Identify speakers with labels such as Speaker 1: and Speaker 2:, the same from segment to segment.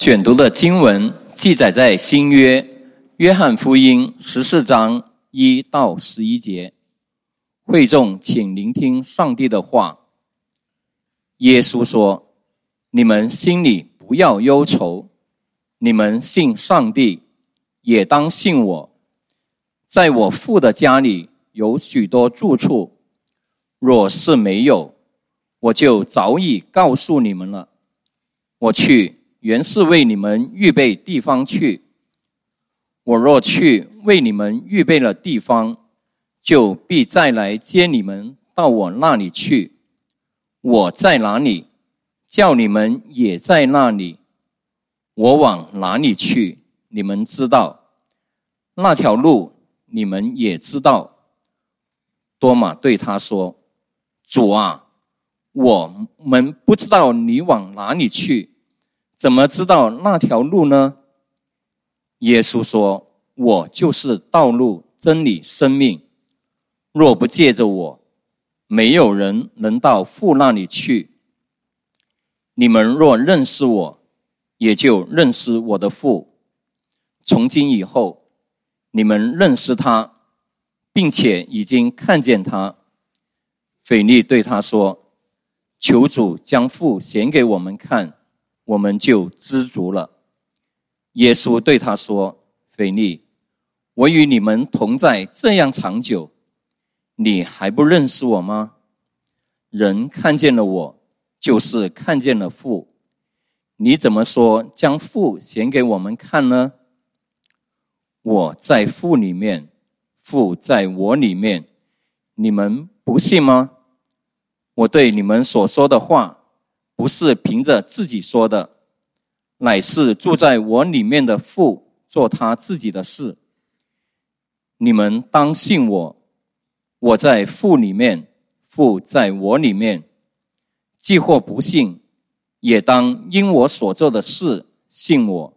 Speaker 1: 选读的经文记载在新约约翰福音14章1到11节。会众请聆听上帝的话。耶稣说：你们心里不要忧愁，你们信上帝，也当信我。在我父的家里有许多住处，若是没有，我就早已告诉你们了。我去，原是为你们预备地方去。我若去为你们预备了地方，就必再来接你们到我那里去。我在哪里，叫你们也在那里。我往哪里去，你们知道，那条路你们也知道。多马对他说：主啊，我们不知道你往哪里去，怎么知道那条路呢？耶稣说：我就是道路、真理、生命。若不借着我，没有人能到父那里去。你们若认识我，也就认识我的父。从今以后，你们认识他，并且已经看见他。腓利对他说：求主将父显给我们看，我们就知足了。耶稣对他说：腓利，我与你们同在这样长久，你还不认识我吗？人看见了我，就是看见了父。你怎么说将父显给我们看呢？我在父里面，父在我里面，你们不信吗？我对你们所说的话，不是凭着自己说的，乃是住在我里面的父做他自己的事。你们当信我，我在父里面，父在我里面。既或不信，也当因我所做的事信我。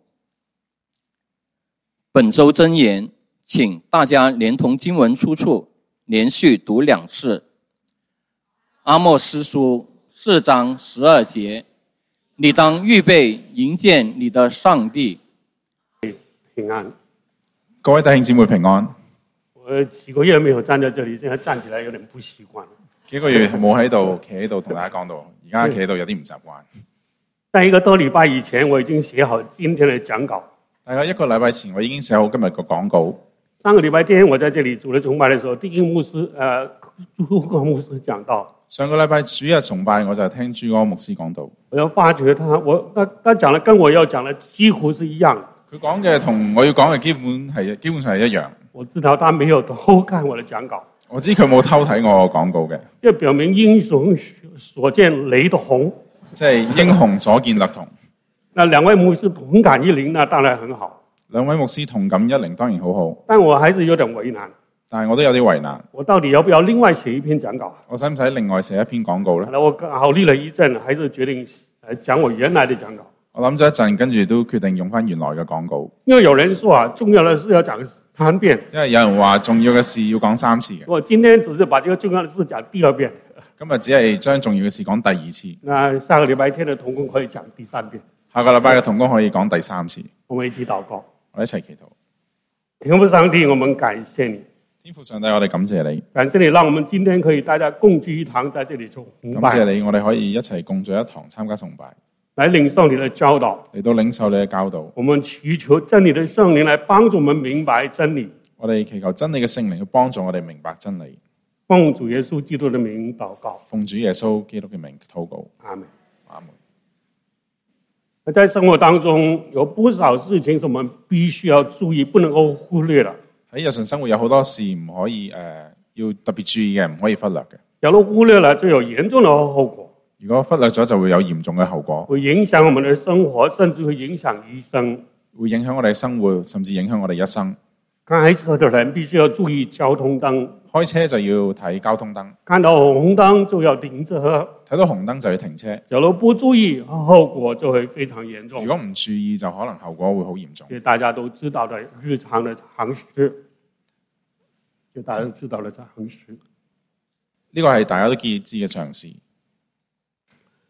Speaker 1: 本周箴言，请大家连同经文出处连续读2次。阿莫斯书4章12节，你当预备迎见你的上帝。
Speaker 2: 平安，
Speaker 3: 各位弟兄姊妹平安。
Speaker 2: 我几个月没有站在这里，现在站起来有点不习惯。
Speaker 3: 幾個月冇喺度企喺度同大家講道，而家企喺度有啲唔習慣。
Speaker 2: 在1個多禮拜以前，我已經寫好今天的講稿。
Speaker 3: 大概1個禮拜前，我已經寫好今日個講稿。
Speaker 2: 上個禮拜天我在這裡主日崇拜的時候，聽朱國牧師講道。
Speaker 3: 上個禮拜主日崇拜，我就聽朱哥牧師講道。
Speaker 2: 我要發覺他講的跟我要講的幾乎是一樣。
Speaker 3: 佢講嘅同我要講嘅基本上係一樣。
Speaker 2: 我知道他沒有偷看我的講稿。
Speaker 3: 我知佢冇偷睇我講稿嘅。
Speaker 2: 這表明英雄所見雷同，
Speaker 3: 即係英雄所見略同。
Speaker 2: 那兩位牧師同感一靈，那當然很好。
Speaker 3: 兩位牧師同感一靈當然好好。
Speaker 2: 但我還是有點為難。
Speaker 3: 但係我都有啲為難。
Speaker 2: 我到底要不要另外寫一篇講稿？
Speaker 3: 我使唔使另外寫一篇講稿呢？
Speaker 2: 我考慮了一陣，還是決定講我原來的講稿。
Speaker 3: 我諗咗一陣，跟住都決定用返原來嘅講稿。
Speaker 2: 因為有人說啊，重要的事要講3遍。
Speaker 3: 因為有人話重要嘅事要講3次嘅。
Speaker 2: 我今天只是把這個重要的事講第2遍。
Speaker 3: 今日只係將重要嘅事講第2次。
Speaker 2: 那下個禮拜天的同工可以講第3遍。
Speaker 3: 下個禮拜嘅同工可以講第3次。
Speaker 2: 我們一起禱告。
Speaker 3: 我哋一齊祈禱。
Speaker 2: 天父上帝，我們感謝你。
Speaker 3: 天父上帝，我哋感謝你。
Speaker 2: 感謝你，讓我們今天可以大家共聚一堂，在這裡崇拜。
Speaker 3: 感謝你，我哋可以一齊共聚一堂參加崇拜。
Speaker 2: 來領受你的教導。
Speaker 3: 嚟到領受你嘅教導。
Speaker 2: 我們祈求真理的聖靈來幫助我們明白真理。
Speaker 3: 我哋祈求真理嘅聖靈去幫助我哋明白真理。
Speaker 2: 奉主耶穌基督的名禱告。
Speaker 3: 奉主耶穌基督嘅名禱告。
Speaker 2: 阿門。
Speaker 3: 阿門。
Speaker 2: 在生活當中有不少事情是我們必須要注意，不能夠忽略的。
Speaker 3: 喺日常生活有好多事唔可以要特別注意嘅，唔可以忽略嘅。
Speaker 2: 假如忽略了，就有嚴重的後果。
Speaker 3: 如果忽略咗，就會有嚴重嘅後果。
Speaker 2: 會影響我們的生活，甚至會影響一生。
Speaker 3: 會影響我哋生活，甚至影響我哋一生。
Speaker 2: 開車的人必須要注意交通燈。
Speaker 3: 開車就要睇交通燈。
Speaker 2: 看到紅燈就要停車。
Speaker 3: 睇到紅燈就要停車。
Speaker 2: 假如不注意，後果就會非常嚴重。
Speaker 3: 如果唔注意，就可能後果會好嚴重。
Speaker 2: 這大家都知道的日常的常識。這大家都知道的常識。
Speaker 3: 呢個係大家都知嘅常識。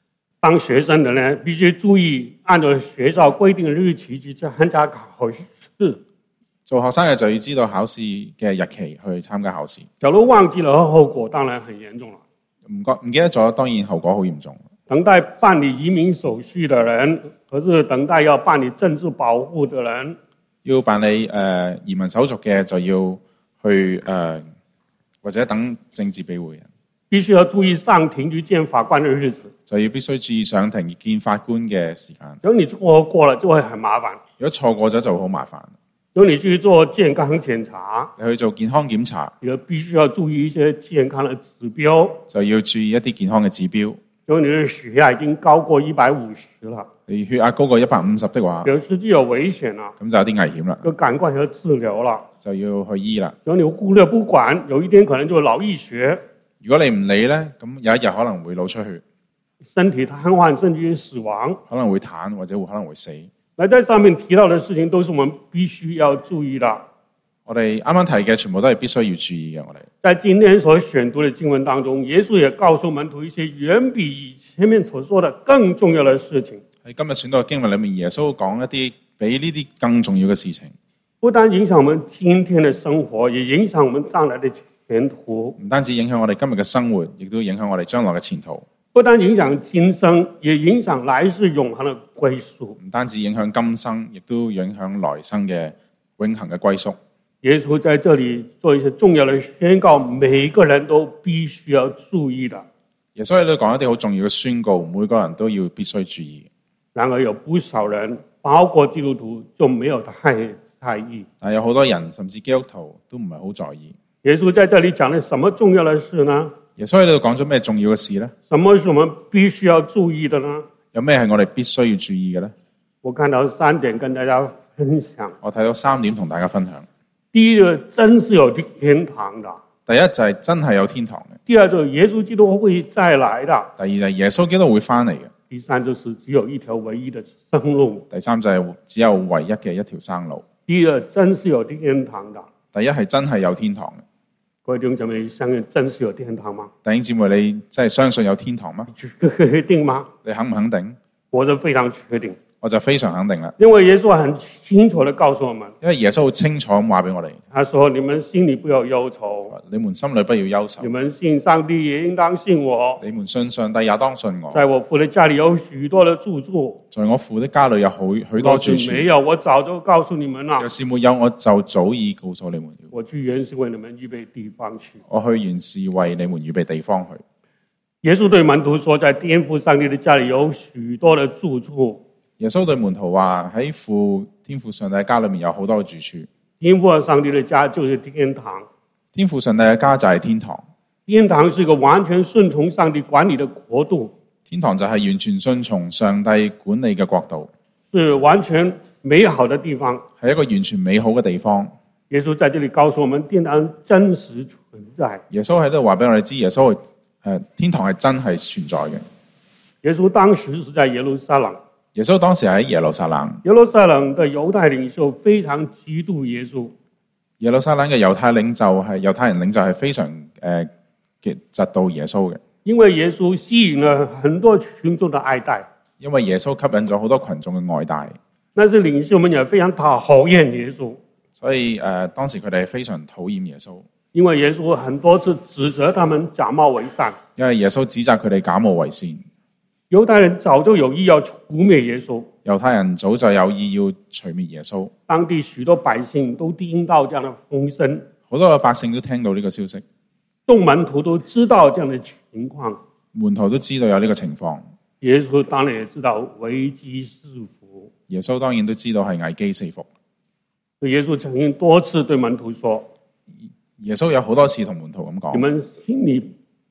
Speaker 2: 当學生的呢，必須注意按照學校規定的日期去參加考試。
Speaker 3: 做學生嘅就要知道考試嘅日期去參加考試。
Speaker 2: 假如忘記了，後果當然很嚴重了。
Speaker 3: 唔記得咗，當然後果好嚴重。
Speaker 2: 等待辦理移民手續的人，或是等待要辦理政治保護的人，
Speaker 3: 要辦理移民手續嘅就要去或者等政治庇護人，
Speaker 2: 必須要注意上庭去見法官的日子，
Speaker 3: 就要必須注意上庭見法官嘅時間。
Speaker 2: 如果你錯過了，就會很麻煩。
Speaker 3: 如果錯過咗就好麻煩。
Speaker 2: 如果你去做健康檢查，
Speaker 3: 你去做健康檢查，
Speaker 2: 你就必須要注意一些健康的指標，
Speaker 3: 就要注意一啲健康嘅指標。
Speaker 2: 如果你的血壓已經高過150了，
Speaker 3: 你血壓高過150的話，
Speaker 2: 表示就有危險啦，
Speaker 3: 咁就有啲危險啦，
Speaker 2: 就趕快要治療啦，
Speaker 3: 就要去醫啦。
Speaker 2: 如果你忽略不管，有一天可能就腦溢血。
Speaker 3: 如果你唔理呢，咁有一日可能會腦出血，
Speaker 2: 身體癱瘓甚至於死亡，
Speaker 3: 可能會癱或者可能會死。
Speaker 2: 那在上面提到的事情都是我們必須要注意的。
Speaker 3: 我哋啱啱提嘅全部都係必須要注意嘅。我哋
Speaker 2: 在今天所選讀的經文當中，耶穌也告訴門徒一些遠比前面所說的更重要的事情。
Speaker 3: 喺今日選讀嘅經文裏面，耶穌講一啲比呢啲更重要嘅事情，
Speaker 2: 不單影響我們今天的生活，也影響我們將來的前途。
Speaker 3: 唔單止影響我哋今日嘅生活，亦都影響我哋將來嘅前途。
Speaker 2: 不單影響今生，也影響來世永恆的歸宿。
Speaker 3: 唔單止影響今生，亦都影響來生嘅永恆嘅歸宿。
Speaker 2: 耶穌在這裡做一些重要的宣告，每一個人都必須要注意的。
Speaker 3: 耶穌喺度講一啲好重要嘅宣告，每個人都要必須注意。
Speaker 2: 然而有不少人，包括基督徒，就沒有太在意。
Speaker 3: 但有好多人，甚至基督徒都唔係好在意。
Speaker 2: 耶穌在這裡講了什麼重要的事呢？
Speaker 3: 耶穌喺度講咗咩重要嘅事呢？
Speaker 2: 什麼是我們必須要注意的呢？
Speaker 3: 有咩係我哋必須要注意嘅呢？
Speaker 2: 我看到3點跟大家分享。
Speaker 3: 我睇到3點同大家分享。
Speaker 2: 第一個，真是有天堂的。
Speaker 3: 第一就係真係有天堂嘅。
Speaker 2: 第二就是耶穌基督會再來的。
Speaker 3: 第二就係耶穌基督會翻嚟嘅。
Speaker 2: 第三就是只有一條唯一的生路。
Speaker 3: 第三就係只有唯一嘅一條生路。
Speaker 2: 第二，真是有天堂的。
Speaker 3: 第一係真係有天堂嘅。
Speaker 2: 各位弟兄姊妹，相信真是有天堂嗎？
Speaker 3: 弟兄姊妹，你真係相信有天堂嗎？
Speaker 2: 確定嗎？
Speaker 3: 你肯唔肯定？
Speaker 2: 我是非常確定。
Speaker 3: 我就非常肯定啦。
Speaker 2: 因為耶穌很清楚地告訴我們，
Speaker 3: 因為耶穌好清楚咁話俾我哋，
Speaker 2: 他說：你們心裡不要憂愁，
Speaker 3: 你們心裏不要憂愁。
Speaker 2: 你們信上帝也應當信我。
Speaker 3: 你們信上帝也當信我。
Speaker 2: 在我父的家裡有許多的住處，
Speaker 3: 在我父的家裏有許多住處。
Speaker 2: 沒有，我早就告訴你們了。
Speaker 3: 若是沒有，我就早已告訴你們了。
Speaker 2: 我去原是為你們預備地方去。
Speaker 3: 我去原是為你們預備地方去。
Speaker 2: 耶穌對門徒說，在天父上帝的家裡有許多的住處。
Speaker 3: 耶穌對門徒話：喺天父上帝嘅家裏面有好多嘅住處。
Speaker 2: 天父上帝的家就是天堂。
Speaker 3: 天父上帝嘅家就係天堂。
Speaker 2: 天堂是一個完全順從上帝管理的國度。
Speaker 3: 天堂就係完全順從上帝管理嘅國度，
Speaker 2: 是完全美好的地方，
Speaker 3: 係一個完全美好嘅地方。
Speaker 2: 耶穌在這裡告訴我們，天堂真實存在。
Speaker 3: 耶穌喺度話俾我哋知，天堂係真係存在嘅。
Speaker 2: 耶穌當時是在耶路撒冷。
Speaker 3: 耶穌當時喺耶路撒冷。
Speaker 2: 耶路撒冷的猶太領袖非常嫉妒耶穌。
Speaker 3: 耶路撒冷嘅猶太人領袖係非常嫉妒耶穌嘅。
Speaker 2: 因為耶穌吸引了很多群眾的愛戴。
Speaker 3: 因為耶穌吸引咗好多群眾嘅愛戴。
Speaker 2: 但是領袖們也非常討厭耶穌。
Speaker 3: 所以當時佢哋非常討厭耶穌。
Speaker 2: 因為耶穌很多次指責他們假冒為善。
Speaker 3: 因為耶穌指責佢哋假冒為善。
Speaker 2: 猶太人早就有意要除滅耶穌。
Speaker 3: 猶太人早就有意要除滅耶穌。
Speaker 2: 當地許多百姓都聽到這樣的風聲。
Speaker 3: 好多嘅百姓都聽到呢個消息。
Speaker 2: 眾門徒都知道這樣的情況。
Speaker 3: 門徒都知道有呢個情況。
Speaker 2: 耶穌當然也知道危機四伏。
Speaker 3: 耶穌當然都知道係危機四伏。
Speaker 2: 耶穌曾經多次對門徒說，
Speaker 3: 耶穌有好多次同門徒咁講，
Speaker 2: 你們心裏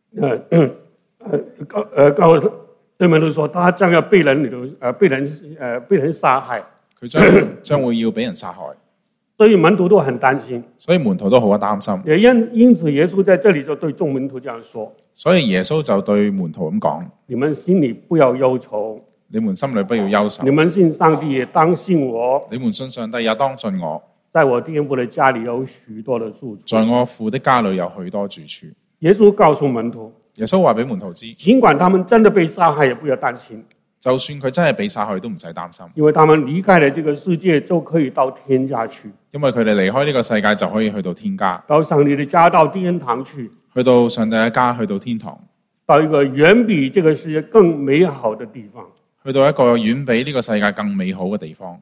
Speaker 2: 對門徒說，他將要被人殺害，
Speaker 3: 佢將會要俾人殺害，
Speaker 2: 所以門徒都很擔心，
Speaker 3: 所以門徒都好擔心。
Speaker 2: 也因此耶穌在這裡就對眾門徒這樣說，
Speaker 3: 所以耶穌就對門徒咁講，
Speaker 2: 你們心裏不要憂愁，
Speaker 3: 你們心裏不要憂愁，
Speaker 2: 你們信上帝也當信我，
Speaker 3: 你們信上帝也當信我，
Speaker 2: 在我天父的家裡有許多的住處，
Speaker 3: 在我父的家裏有許多住處。
Speaker 2: 耶穌告訴門徒，
Speaker 3: 耶穌話俾門徒知，
Speaker 2: 尽管他们真的被杀害，也不要担心，
Speaker 3: 就算佢真係被殺害都唔使擔心，
Speaker 2: 因为他们离开了这个世界，就可以到天家去，
Speaker 3: 因為佢哋離開呢個世界就可以去到天家，
Speaker 2: 到上帝的家，到天堂去，
Speaker 3: 去到上帝嘅家，去到天堂，
Speaker 2: 到一个远比这个世界更美好的地方。
Speaker 3: 去到一個遠比呢個世界更美好嘅地方。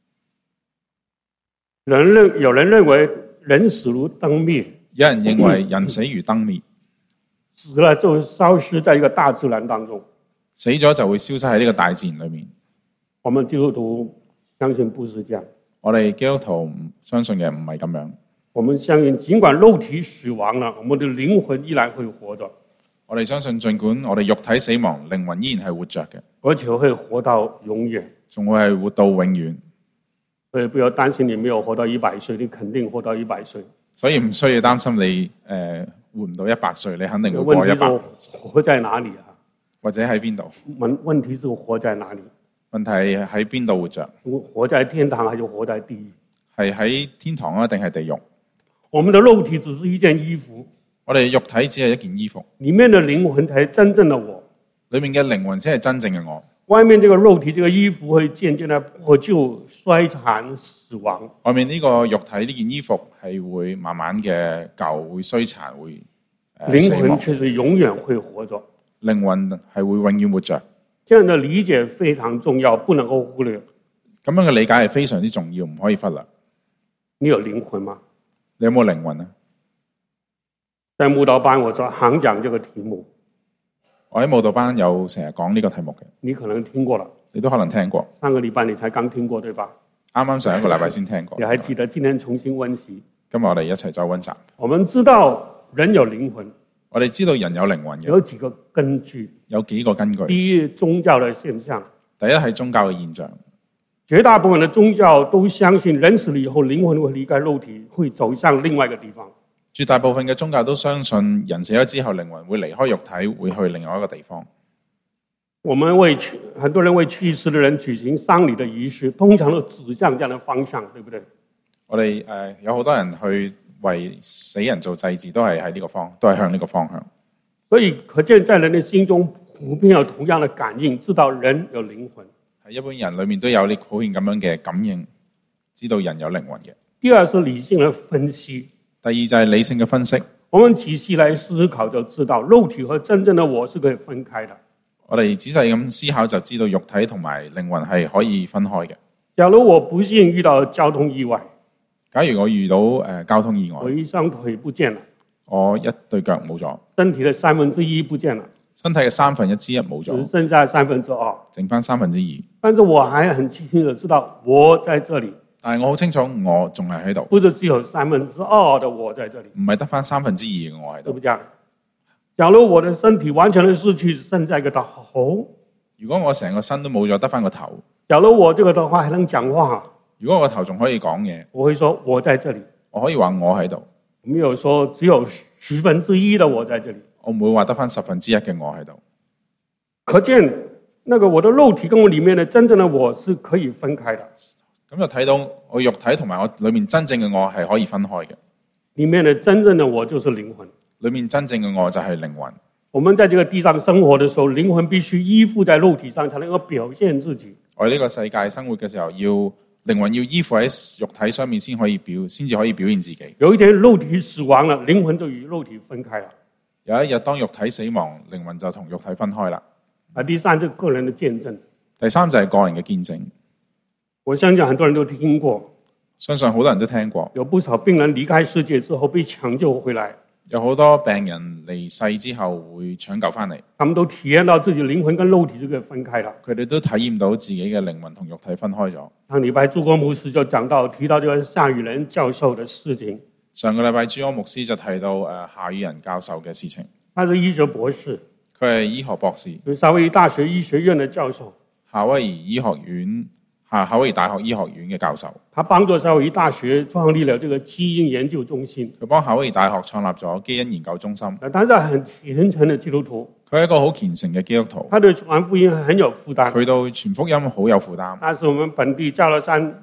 Speaker 2: 有人认为人死如灯灭，
Speaker 3: 有人認為人死如燈滅，
Speaker 2: 死了就消失在一个大自然当中。
Speaker 3: 死咗就會消失喺呢個大自然裏面。
Speaker 2: 我们基督徒相信不是这样，
Speaker 3: 我哋基督徒相信嘅唔係咁樣。
Speaker 2: 我们相信尽管肉體死亡了，我们的靈魂依然會活着，
Speaker 3: 我哋相信盡管我哋肉體死亡，靈魂依然係活着嘅，
Speaker 2: 而且會活到永遠。
Speaker 3: 仲會係活到永遠。
Speaker 2: 所以不要擔心你沒有活到100歲，你肯定活到100歲。
Speaker 3: 所以唔需要擔心你活唔到100歲，你肯定會過100。
Speaker 2: 活在哪裡啊？
Speaker 3: 或者喺邊度？
Speaker 2: 問題是活在哪裡？
Speaker 3: 問題係喺邊度活着？
Speaker 2: 活在天堂還是活在地獄？
Speaker 3: 係喺天堂啊，定係地獄？
Speaker 2: 我們的肉體只是一件衣服，
Speaker 3: 我哋肉體只係一件衣服，
Speaker 2: 裡面的靈魂才是真正的我。
Speaker 3: 裡面嘅靈魂先係真正嘅我。
Speaker 2: 外面這個肉體這個衣服會漸漸的破舊、衰殘、死亡。
Speaker 3: 外面呢個肉體呢件衣服係會慢慢嘅舊，會衰殘，會死亡。
Speaker 2: 靈魂卻是永遠會活着。
Speaker 3: 靈魂係會永遠活着。
Speaker 2: 這樣的理解非常重要，不能夠忽略。
Speaker 3: 咁樣嘅理解係非常之重要，唔可以忽略。
Speaker 2: 你有靈魂嗎？
Speaker 3: 你有冇靈魂啊？
Speaker 2: 在慕道班我常講這個題目，
Speaker 3: 我喺慕道班有成日講呢個題目嘅。
Speaker 2: 你可能聽過了，
Speaker 3: 你都可能聽過。
Speaker 2: 上個禮拜你才剛聽過，對吧？
Speaker 3: 啱啱上一個禮拜先聽過。
Speaker 2: 你還記得？今天重新溫習。
Speaker 3: 今日我哋一齊再溫習。
Speaker 2: 我們知道人有靈魂，
Speaker 3: 我哋知道人有靈魂嘅。
Speaker 2: 有幾個根據？
Speaker 3: 有幾個根據。
Speaker 2: 第一，宗教的現象。
Speaker 3: 第一係宗教嘅現象。
Speaker 2: 絕大部分的宗教都相信人死了以後，靈魂會離開肉體，會走向另外一個地方。
Speaker 3: 絕大部分嘅宗教都相信人死咗之後，靈魂會離開肉體，會去另外一個地方。
Speaker 2: 我們很多人為去世的人舉行喪禮的儀式，通常都指向這樣的方向，對不對？
Speaker 3: 我哋有好多人去為死人做祭祀，都係喺呢個方，都係向呢個方向。
Speaker 2: 所以可見在人的心中普遍有同樣的感應，知道人有靈魂。
Speaker 3: 喺一般人裏面都有呢普遍咁樣嘅感應，知道人有靈魂嘅。
Speaker 2: 第二是理性的分析。
Speaker 3: 第二就係理性嘅分析。
Speaker 2: 我們仔細來思考就知道，肉體和真正的我是可以分開的。
Speaker 3: 我哋仔細咁思考就知道肉體同埋靈魂係可以分開嘅。
Speaker 2: 假如我不幸遇到交通意外，
Speaker 3: 假如我遇到交通意外，
Speaker 2: 我一雙腿不見了，
Speaker 3: 我一對腳冇咗，
Speaker 2: 身體的1/3不見了，
Speaker 3: 身體嘅1/3冇咗，
Speaker 2: 只剩下2/3，
Speaker 3: 剩翻2/3。
Speaker 2: 但是我還很清楚知道我在這裡。
Speaker 3: 但係我好清楚，我仲係喺度。
Speaker 2: 不是只有2/3的我在這裡，
Speaker 3: 唔係得翻2/3嘅我喺度。
Speaker 2: 對不對？假如我的身體完全的失去，剩下一個頭。
Speaker 3: 如果我成個身都冇咗，得翻個頭。
Speaker 2: 假如我這個的話還能講話，
Speaker 3: 如果我個頭仲可以講嘢，
Speaker 2: 我會說我在這裡。
Speaker 3: 我可以話我喺度。
Speaker 2: 沒有說只有1/10的我在這裡。
Speaker 3: 我唔會話得翻1/10嘅我喺度。
Speaker 2: 可見那個我的肉體跟我裡面的真正的我是可以分開的。
Speaker 3: 咁就睇到我肉體同埋我裏面真正嘅我係可以分開嘅。
Speaker 2: 裡面的真正的我就是靈魂。
Speaker 3: 裏面真正嘅我就係靈魂。
Speaker 2: 我們在這個地上生活的時候，靈魂必須依附在肉體上，才能夠表現自己。
Speaker 3: 我喺呢個世界生活嘅時候，靈魂要依附喺肉體上面先至可以表現自己。
Speaker 2: 有一天肉體死亡了，靈魂就與肉體分開了。
Speaker 3: 有一日當肉體死亡，靈魂就同肉體分開啦。
Speaker 2: 第三就是個人的見證。
Speaker 3: 第三就係個人嘅見證。
Speaker 2: 我相信很多人都聽過，
Speaker 3: 相信好多人都聽過。
Speaker 2: 有不少病人離開世界之後被搶救回來。
Speaker 3: 有好多病人離世之後會搶救翻嚟，
Speaker 2: 他們都體驗到自己靈魂跟肉體這個分開了。
Speaker 3: 佢哋都體驗到自己嘅靈魂同肉體分開咗。
Speaker 2: 上禮拜朱國牧師就提到這個夏宇仁教授的事情。
Speaker 3: 上個禮拜朱國牧師就提到夏宇仁教授嘅事情。
Speaker 2: 他是醫學博士，
Speaker 3: 佢係醫學博士，
Speaker 2: 夏威夷大學醫學院的教授。
Speaker 3: 夏威夷大學醫學院嘅教授。
Speaker 2: 他幫助夏威夷大學創立了這個基因研究中心。
Speaker 3: 佢幫夏威夷大學創立咗基因研究中心。
Speaker 2: 他是很虔誠的基督徒。
Speaker 3: 佢係一個好虔誠嘅基督徒。
Speaker 2: 他對傳福音很有負擔。
Speaker 3: 佢對傳福音好有負擔。
Speaker 2: 他是我們本地加勒山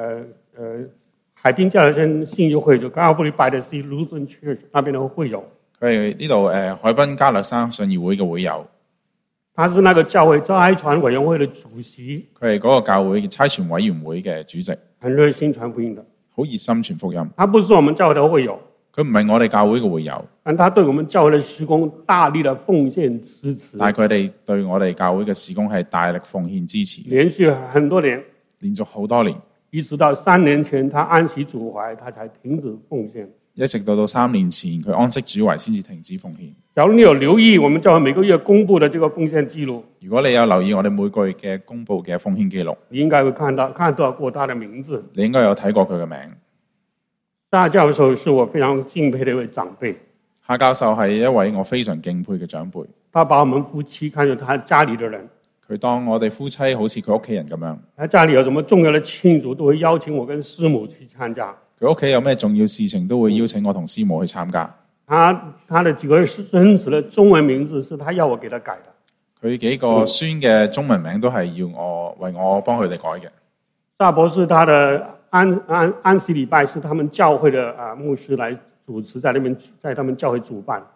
Speaker 2: 海濱加勒山信義會就高布里拜的是 Lutheran Church 那邊的會友。
Speaker 3: 佢係呢度海濱加略山信義會嘅會友，
Speaker 2: 他是那個教會差傳委員會的主席，
Speaker 3: 佢係嗰個教會差傳委員會嘅主席，
Speaker 2: 很熱心傳福音的，
Speaker 3: 好熱心傳福音。
Speaker 2: 他不是我們教會的會友，
Speaker 3: 佢唔係我哋教會嘅會友，
Speaker 2: 但他對我們教會的事工大力的奉獻支持，
Speaker 3: 但係佢哋對我哋教會嘅事工係大力奉獻支持，
Speaker 2: 連續很多年，
Speaker 3: 連續好多年，
Speaker 2: 一直到3年前他安息主懷，他才停止奉獻。
Speaker 3: 一直到3年前佢安息主懷先至停止奉獻。
Speaker 2: 假如你有留意我們教會每個月公布的這個奉獻記錄，
Speaker 3: 如果你有留意我哋每個月嘅公佈嘅奉獻記錄，
Speaker 2: 你應該會看到過他的名字。
Speaker 3: 你應該有睇過佢嘅名。
Speaker 2: 夏教授是我非常敬佩的一位長輩，
Speaker 3: 夏教授係一位我非常敬佩嘅長輩。
Speaker 2: 他把我們夫妻看作他家裏的人，
Speaker 3: 佢當我哋夫妻好似佢屋企人咁樣。
Speaker 2: 他家裏有什麼重要的慶祝，都會邀請我跟師母去參加。
Speaker 3: 佢屋企有咩重要事情，都會邀請我同師母去參加。
Speaker 2: 他的幾個孫子的中文名字是他要我給他改的。
Speaker 3: 佢幾個孫嘅中文名都係要為我幫佢哋改嘅。
Speaker 2: 夏博士他的安息禮拜是他們教會的牧師來主持，在他們教會主辦。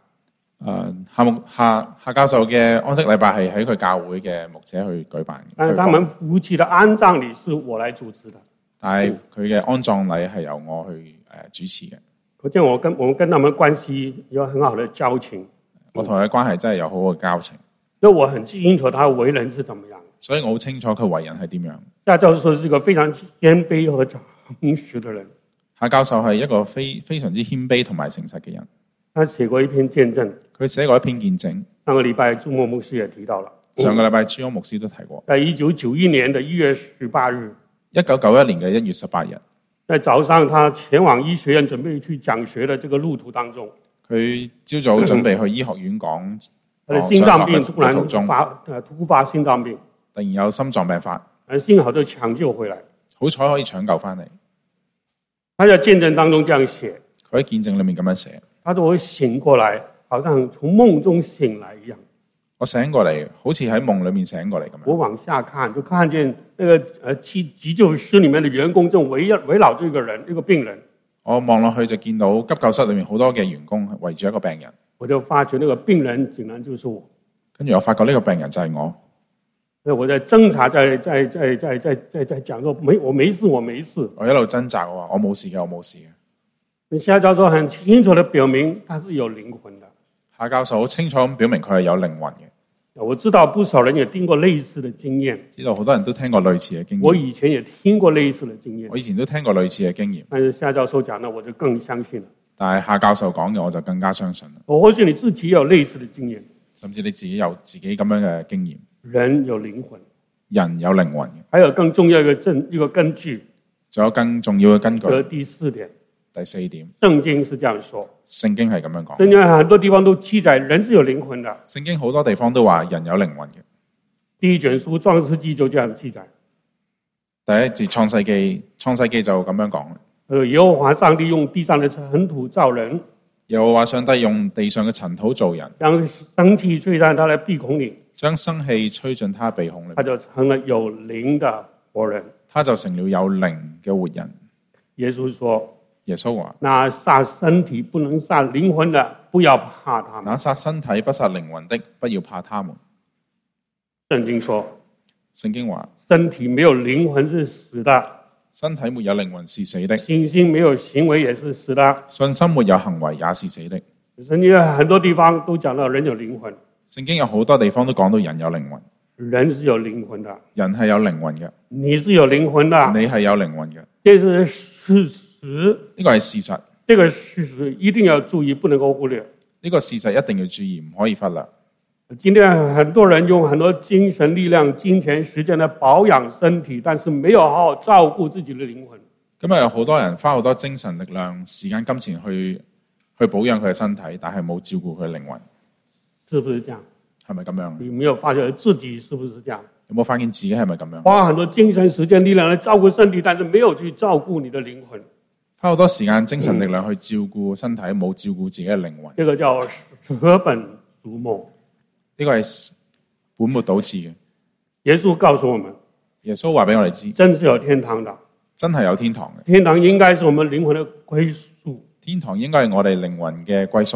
Speaker 3: 夏教授嘅安息禮拜係喺佢教會嘅牧者去舉辦嘅。
Speaker 2: 但是他們夫妻的安葬禮是我來主持的。
Speaker 3: 但係佢嘅安葬禮係由我去主持嘅。
Speaker 2: 可見我們跟他們關係有很好的交情。
Speaker 3: 我同佢嘅關係真係有好好嘅交情。
Speaker 2: 所以我很清楚他為人是怎麼樣。
Speaker 3: 所以我好清楚佢為人係點樣。
Speaker 2: 夏教授是一個非常謙卑和誠實的人。
Speaker 3: 夏教授係一個非常之謙卑同埋誠實嘅人。
Speaker 2: 他寫過一篇見證。
Speaker 3: 佢寫過一篇見證。
Speaker 2: 上個禮拜朱牧牧師也提到了。
Speaker 3: 上個禮拜朱牧師都提過。
Speaker 2: 在1991年的1月18日。
Speaker 3: 1991年嘅1月18日。
Speaker 2: 在早上，他前往醫學院準備去講學的這個路途當中，
Speaker 3: 佢朝早準備去醫學院講。
Speaker 2: 他的心臟病突然突發心臟病，
Speaker 3: 突然有心臟病發，
Speaker 2: 幸好就搶救回來，
Speaker 3: 好彩可以搶救翻嚟。
Speaker 2: 他在見證當中這樣寫，
Speaker 3: 佢喺見證裏面咁樣寫，
Speaker 2: 他說我醒過來，好像從夢中醒來一樣。
Speaker 3: 我醒過嚟，好似喺夢裏面醒過嚟咁樣。
Speaker 2: 我往下看，就看見那個急救室裏面的員工正圍繞這個人，一個病人。
Speaker 3: 我望落去就見到急救室裏面好多嘅員工圍住一個病人。
Speaker 2: 我就發覺那個病人竟然就是我。跟
Speaker 3: 住我發覺呢個病人就係我。
Speaker 2: 所以我在掙扎，在講說我沒事，我沒事。我
Speaker 3: 一路掙扎，我話我冇事嘅，我冇事嘅。
Speaker 2: 夏教授很清楚地表明，他是有靈魂的。
Speaker 3: 夏教授好清楚咁表明佢係有靈魂嘅。
Speaker 2: 我知道不少人也聽過類似的經驗，
Speaker 3: 知道好多人都聽過類似嘅經驗。
Speaker 2: 我以前也聽過類似的經驗，
Speaker 3: 我以前都聽過類似嘅經驗。
Speaker 2: 但是夏教授講的，我就更相信了。
Speaker 3: 但係夏教授講嘅，我就更加相信啦。
Speaker 2: 或許你自己也有類似的經驗，
Speaker 3: 甚至你自己有自己咁樣嘅經驗。
Speaker 2: 人有靈魂，
Speaker 3: 人有靈魂嘅。
Speaker 2: 還有更重要一個根據，
Speaker 3: 仲有更重要嘅根據。
Speaker 2: 第4點。
Speaker 3: 第4點，
Speaker 2: 聖經是這樣說。
Speaker 3: 聖經係咁樣講。
Speaker 2: 聖經很多地方都記載人是有靈魂的。
Speaker 3: 聖經好多地方都話人有靈魂嘅。
Speaker 2: 第1卷書創世記就這樣記載。
Speaker 3: 第1節創世記就咁樣講。
Speaker 2: 耶和華上帝用地上的塵土造人。
Speaker 3: 耶和華上帝用地上嘅塵土造人。
Speaker 2: 將生氣吹在他的鼻孔裏。
Speaker 3: 將生氣吹進他鼻孔裏。
Speaker 2: 他就成了有靈的活人。
Speaker 3: 他就成了有靈嘅活人。
Speaker 2: 耶穌說。
Speaker 3: 耶穌話：
Speaker 2: 那殺身體不能殺靈魂的，不要怕他們。
Speaker 3: 那殺身體不殺靈魂的，不要怕他們。
Speaker 2: 聖經說：
Speaker 3: 聖經話，身
Speaker 2: 體沒有靈魂是死的，
Speaker 3: 身體沒有靈魂是死的；
Speaker 2: 信心沒有行為也是死的，
Speaker 3: 信心沒有行為也是死的。
Speaker 2: 聖經很多地方都講到人有靈魂。聖經有好多地方都講到人有靈魂。人是有靈魂的，人係有靈魂嘅。你是有靈魂的，你係有靈魂嘅。這是事實。呢個係事實，這個事實一定要注意，不能夠忽略。呢個事實一定要注意，唔可以忽略。今天很多人用很多精神力量、金錢、時間來保養身體，但是沒有好好照顧自己的靈魂。今日有好多人花好多精神力量、時間、金錢去保養佢嘅身體，但係冇照顧佢嘅靈魂。是不是這樣？係咪咁樣？你沒有發覺自己是不是這樣？有冇發現自己係咪咁樣？花很多精神、時間、力量來照顧身體，但是沒有去照顧你的靈魂。花好多時間、精神、力量去照顧身體，冇照顧自己嘅靈魂。呢個叫舍本逐末。呢個係本末倒置嘅。耶穌告訴我們，耶穌話俾我哋知，真是有天堂的，真係有天堂嘅。天堂應該是我們靈魂嘅歸宿。天堂應該係我哋靈魂嘅歸宿。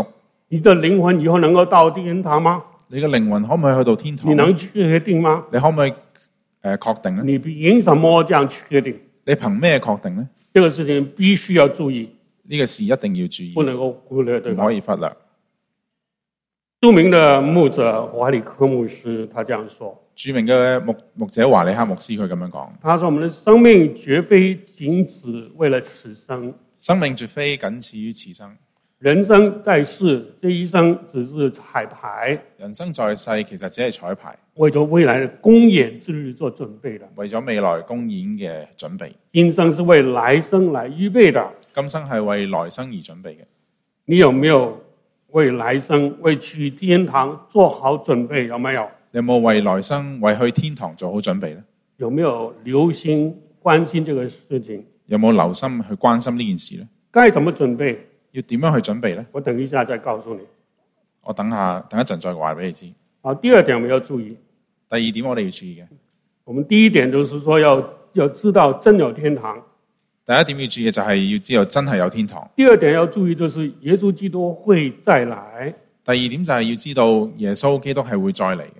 Speaker 2: 你的靈魂以後能夠到天堂嗎？
Speaker 3: 你嘅靈魂可唔可以去到天堂？
Speaker 2: 你能確定嗎？
Speaker 3: 你可唔可以確定呢？
Speaker 2: 你憑什麼這樣確定？
Speaker 3: 你憑咩確定呢？
Speaker 2: 這個事情必須要注意，
Speaker 3: 呢個事一定要注意，
Speaker 2: 不能夠忽略，對吧？
Speaker 3: 唔可以忽略。
Speaker 2: 著名的牧者華里克牧師他這樣說。
Speaker 3: 著名嘅牧者華里克牧師佢咁樣講，
Speaker 2: 他說：我們的生命絕非僅止為了此生，
Speaker 3: 生命絕非僅次於此生。
Speaker 2: 人生在世，這一生只是彩排。
Speaker 3: 人生在世其實只係彩排，
Speaker 2: 為咗未來的公演之日做準備的。
Speaker 3: 為咗未來公演嘅準備。
Speaker 2: 今生是為來生來預備的。
Speaker 3: 今生係為來生而準備嘅。
Speaker 2: 你有沒有為來生為去天堂做好準備？有沒有？
Speaker 3: 你有冇為來生為去天堂做好準備呢？
Speaker 2: 有沒有留心關心這個事情？
Speaker 3: 有冇留心去關心呢件事呢？
Speaker 2: 該怎麼準備？
Speaker 3: 要點樣去準備呢？
Speaker 2: 我等一下再告訴你。
Speaker 3: 我等一陣再話俾你知。
Speaker 2: 好，第二點我們要注意。
Speaker 3: 第二點我哋要注意嘅。
Speaker 2: 我們第一點就是說要知道真有天堂。
Speaker 3: 第一點要注意嘅就係要知道真係有天堂。
Speaker 2: 第二點要注意就是耶穌基督會再來。
Speaker 3: 第二點就係要知道耶穌基督係會再嚟嘅。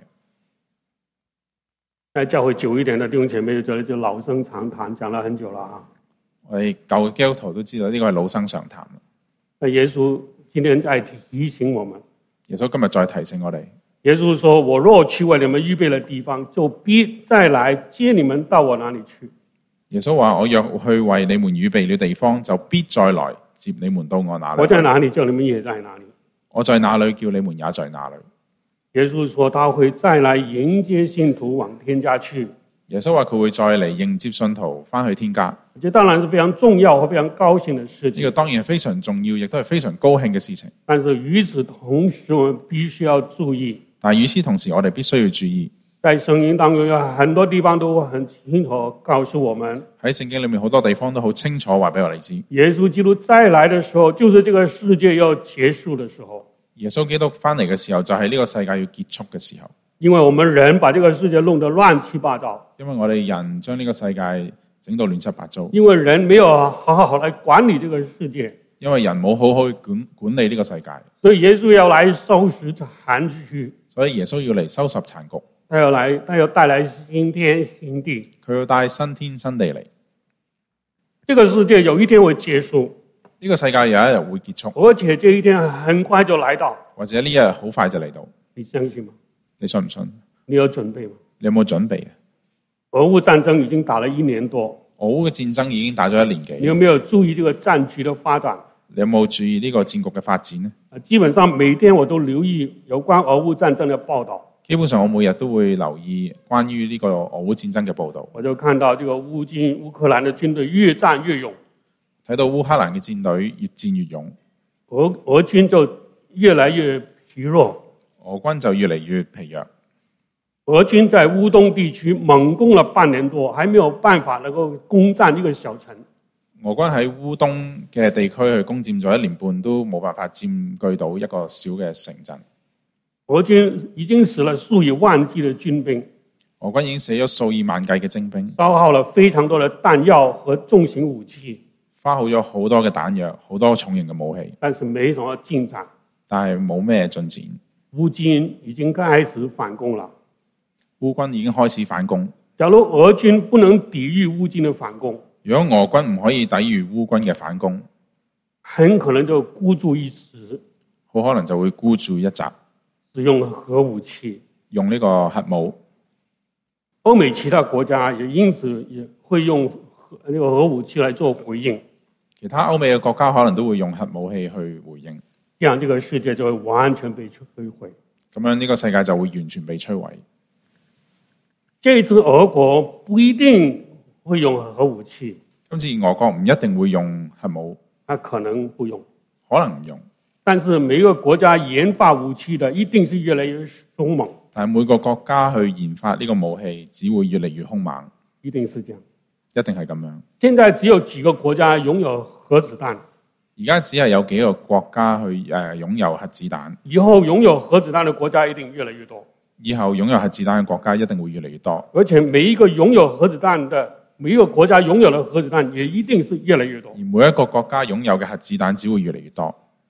Speaker 2: 在教會久一點的弟兄姐妹就老生常談，講了很久了啊。
Speaker 3: 我哋舊嘅基督徒都知道呢個係老生常談。
Speaker 2: 耶穌今天再提醒我們。
Speaker 3: 耶穌今日再提醒我哋。
Speaker 2: 耶穌說：我若去為你們預備了地方，就必再來接你們到我那裡去。耶穌話：我若去為你們預備了地方，就必再來接你們到我那裡。我在哪裡，叫你們也在哪裡。我在哪裡，叫你們也在哪裡。耶穌說：他會再來迎接信徒往天家去。耶穌話佢會再嚟迎接信徒翻去天家。這當然是非常重要和非常高興的事情。呢個當然係非常重要，亦都係非常高興嘅事情。但是與此同時，我們必須要注意。但係與此同時，我哋必須要注意。在聖經當中有很多地方都很清楚告訴我們。喺聖經裏面好多地方都好清楚話俾我哋知。耶穌基督再來的時候，就是這個世界要結束的時候。耶穌基督翻嚟嘅時候，就係呢個世界要結束嘅時候。因為我們人把這個世界弄得亂七八糟。因為我哋人將呢個世界整到亂七八糟。因為人沒有好好來管理這個世界。因為人冇好好管理呢個世界。所以耶穌要來收拾殘局。所以耶穌要嚟收拾殘局。他要帶來新天新地。佢要帶新天新地嚟。這個世界有一天會結束。呢個世界有一日會結束。而且這一天很快就來到。或者呢一日好快就嚟到。你相信嗎？你信唔信？你有準備嗎？你有冇準備啊？俄烏戰爭已經打了1年多。俄烏嘅戰爭已經打咗1年幾。你有沒有注意這個戰局的發展？你有冇注意呢個戰局嘅發展呢？基本上每天我都留意有關俄烏戰爭嘅報道。基本上我每日都會留意關於呢個俄烏戰爭嘅報道。我就看到這個烏克蘭嘅軍隊越戰越勇。睇到烏克蘭嘅戰隊越戰越勇。俄軍就越來越疲弱。俄軍就越嚟越疲弱。俄軍在烏東地區猛攻了半年多，還沒有辦法能夠攻佔一個小城。俄軍喺烏東嘅地區去攻佔咗1年半，都冇辦法佔據到一個小嘅城鎮。俄軍已經死了數以萬計嘅軍兵。俄軍已經死咗數以萬計嘅精兵。消耗了非常多嘅彈藥和重型武器。花好咗好多嘅彈藥，好多重型嘅武器。但是沒什麼進展。但係冇咩進展。烏軍已經開始反攻了。烏軍已經開始反攻。假如俄軍不能抵禦烏軍的反攻，如果俄軍唔可以抵禦烏軍嘅反攻，很可能就孤注一擲。好可能就會孤注一擲，使用核武器，用呢個核武。歐美其他國家也因此也會用呢個核武器來做回應。其他歐美嘅國家可能都會用核武器去回應。這樣，這個世界就會完全被摧毀。咁樣呢個世界就會完全被摧毀。這次俄國不一定會用核武器。今次俄國唔一定會用核武。它可能不用。可能唔用。但是每一個國家研發武器的一定是越來越兇猛。但係每個國家去研發呢個武器只會越嚟越兇猛。一定是這樣。一定係咁樣。現在只有幾個國家擁有核子彈。而家只係有幾個國家去擁有核子彈。以後擁有核子彈的國家一定越來越多。以後擁有核子彈嘅國家一定會越嚟越多。而且每一個擁有核子彈的每一個國家擁有的核子彈也一定是越來越多。而每一個國家擁有嘅核子彈只會越嚟越多。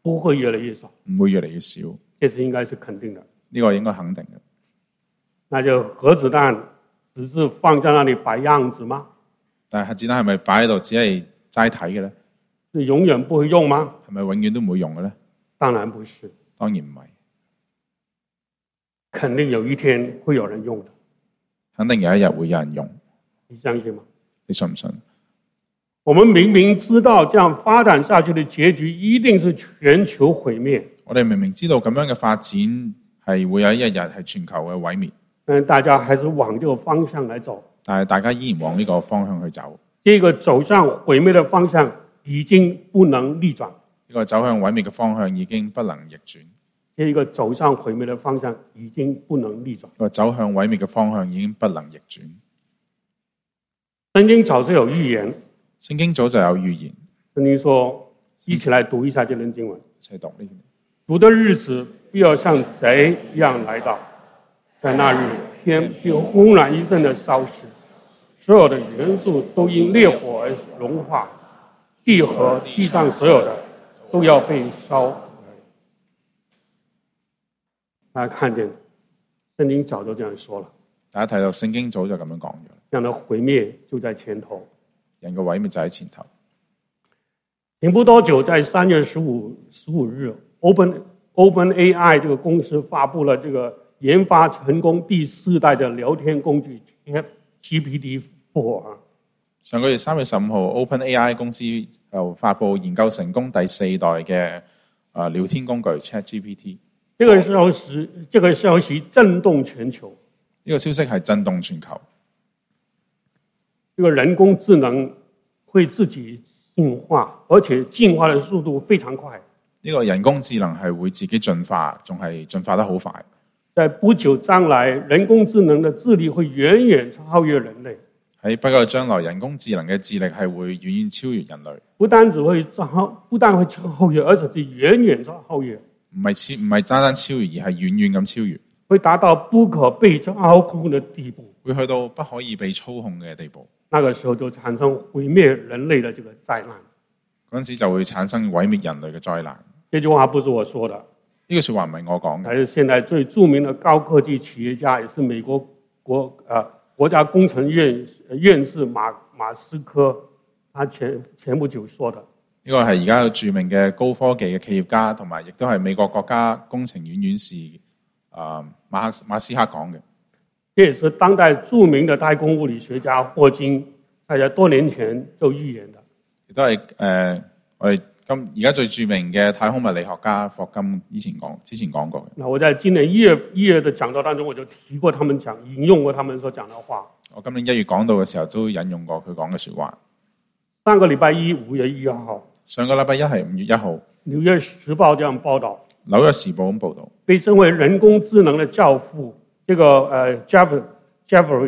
Speaker 2: 不會越來越少，
Speaker 3: 唔會越嚟越少。
Speaker 2: 這是應該是肯定的。
Speaker 3: 呢個應該肯定嘅。
Speaker 2: 那就核子彈只是放在那裡擺樣子嗎？
Speaker 3: 但係核子彈係咪擺喺度只係齋睇嘅咧？
Speaker 2: 是永遠不會用嗎？
Speaker 3: 係咪永遠都唔會用嘅咧？
Speaker 2: 當然不是，
Speaker 3: 當然唔係。
Speaker 2: 肯定有一天會有人用的。
Speaker 3: 肯定有一日會有人用。
Speaker 2: 你相信嗎？
Speaker 3: 你信唔信？
Speaker 2: 我們明明知道這樣發展下去的結局一定是全球毀滅。
Speaker 3: 我哋明明知道咁樣嘅發展係會有一日係全球嘅毀滅。
Speaker 2: 但大家還是往這個方向來走。
Speaker 3: 但係大家依然往呢個方向去走。
Speaker 2: 這個走向毀滅的方向已經不能逆轉。
Speaker 3: 呢個走向毀滅嘅方向已經不能逆轉。
Speaker 2: 這個走向毀滅的方向已經不能逆轉。
Speaker 3: 呢個走向毀滅嘅方向已經不能逆轉。
Speaker 2: 聖經早就有預言。
Speaker 3: 聖經早就有預言。
Speaker 2: 聖經說，一起來讀一下這段經文。
Speaker 3: 一齊讀呢段。
Speaker 2: 主的日子必要像賊一樣來到，在那日，天必轟然一聲的燒失，所有的元素都因烈火而融化，地和地上所有的都要被燒。大家看見，聖經早就這樣說了。
Speaker 3: 大家睇到聖經早就咁樣講咗。
Speaker 2: 這樣的毀滅就在前頭。
Speaker 3: 人嘅毀滅就喺前頭。
Speaker 2: 停不多久，在3月15日 ，OpenAI 這個公司發布了這個研發成功第4代的聊天工具 GPT-4。
Speaker 3: 上個月3月15號 ，OpenAI 公司就發布研究成功第4代嘅聊天工具 ChatGPT。這個消息震動全球。 呢個消息係震動全球。
Speaker 2: 這個人工智能會自己進化，而且進化的速度非常快。
Speaker 3: 呢個人工智能係會自己進化，仲係進化得好快。
Speaker 2: 在不久將來，人工智能的智力會遠遠超越人類。
Speaker 3: 喺不久將來，人工智能嘅智力係會遠遠超越人類。
Speaker 2: 不但會超越，而且是遠遠超越。唔
Speaker 3: 係單單超越，而係遠遠咁超越。
Speaker 2: 會達到不可被操控的地步。
Speaker 3: 會去到不可以被操控嘅地步。
Speaker 2: 那個時候就產生毀滅人類的這個災難。
Speaker 3: 嗰陣時就會產生毀滅人類嘅災難。
Speaker 2: 這句話不是我說的。
Speaker 3: 呢句說話唔係我講嘅。
Speaker 2: 係現在最著名的高科技企業家，也是美國國家工程院士馬斯克，他前不久說的。
Speaker 3: 呢個係而家著名嘅高科技嘅企業家，同埋亦都係美國國家工程院院士馬斯克講嘅。
Speaker 2: 這也是當代著名的太空物理學家霍金，大家多年前就預言的。
Speaker 3: 亦都係我哋而家最著名嘅太空物理學家霍金之前講過嘅。
Speaker 2: 那我在今年1月的講道當中，我就提過他們引用過他們所講的話。
Speaker 3: 我今年1月講道嘅時候都引用過佢講嘅說話。
Speaker 2: 上個禮拜一5月1號。上個禮拜一係5月1號。《紐約時報》這樣報道。
Speaker 3: 《紐約時報》咁報道。
Speaker 2: 被稱為人工智能的教父。這個Jeffrey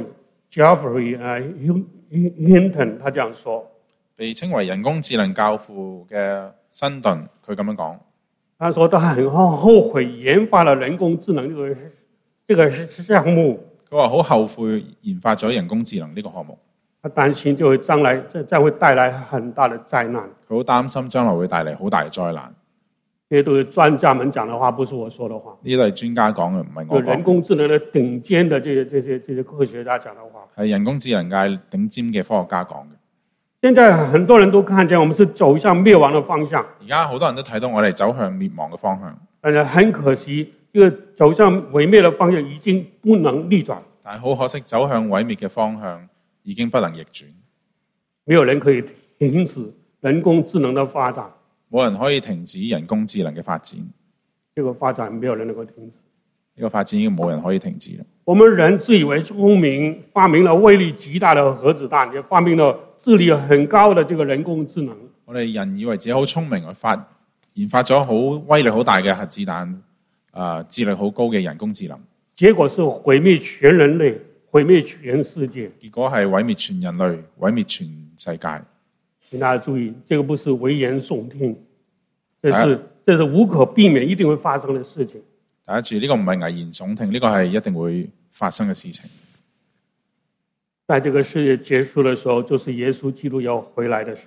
Speaker 2: Hinton 他這樣說，
Speaker 3: 被稱為人工智能教父嘅辛頓，佢咁樣講。
Speaker 2: 他說他很後悔研發了人工智能這個項目。
Speaker 3: 佢話好後悔研發咗人工智能呢個項目。
Speaker 2: 他擔心就會將會帶來很大的災難。
Speaker 3: 佢好擔心將來會帶嚟好大嘅災難。
Speaker 2: 這些都是專家們講的話，不是我說的話。
Speaker 3: 呢啲都係專家講嘅，唔係我講。
Speaker 2: 人工智能的頂尖的這些科學家講的話。係
Speaker 3: 人工智能界頂尖嘅科學家講嘅。
Speaker 2: 現在很多人都看見我們是走向滅亡的方向。
Speaker 3: 而家好多人都睇到我哋走向滅亡嘅方向。
Speaker 2: 但係很可惜，這個走向毀滅的方向已經不能逆轉。
Speaker 3: 但係好可惜，走向毀滅嘅方向已經不能逆轉。
Speaker 2: 沒有人可以停止人工智能的發展。
Speaker 3: 冇人可以停止人工智能嘅發展。
Speaker 2: 這個發展沒有人能夠停止。
Speaker 3: 呢個發展已經冇人可以停止了。
Speaker 2: 我們人自以為聰明，發明了威力極大的核子彈，也發明了智力很高的這個人工智能。
Speaker 3: 我哋人以為自己好聰明，研發咗好威力好大嘅核子彈，智力好高嘅人工智能。
Speaker 2: 結果是毀滅全人類，毀滅全世界。
Speaker 3: 結果係毀滅全人類，毀滅全世界。
Speaker 2: 請大家注意，這個不是危言聳聽，這是無可避免一定會發生的事情。
Speaker 3: 大家注意，呢個唔係危言聳聽，呢個係一定會發生嘅事情。在
Speaker 2: 這個世界結束的時候，就是耶穌基督要回來的時候。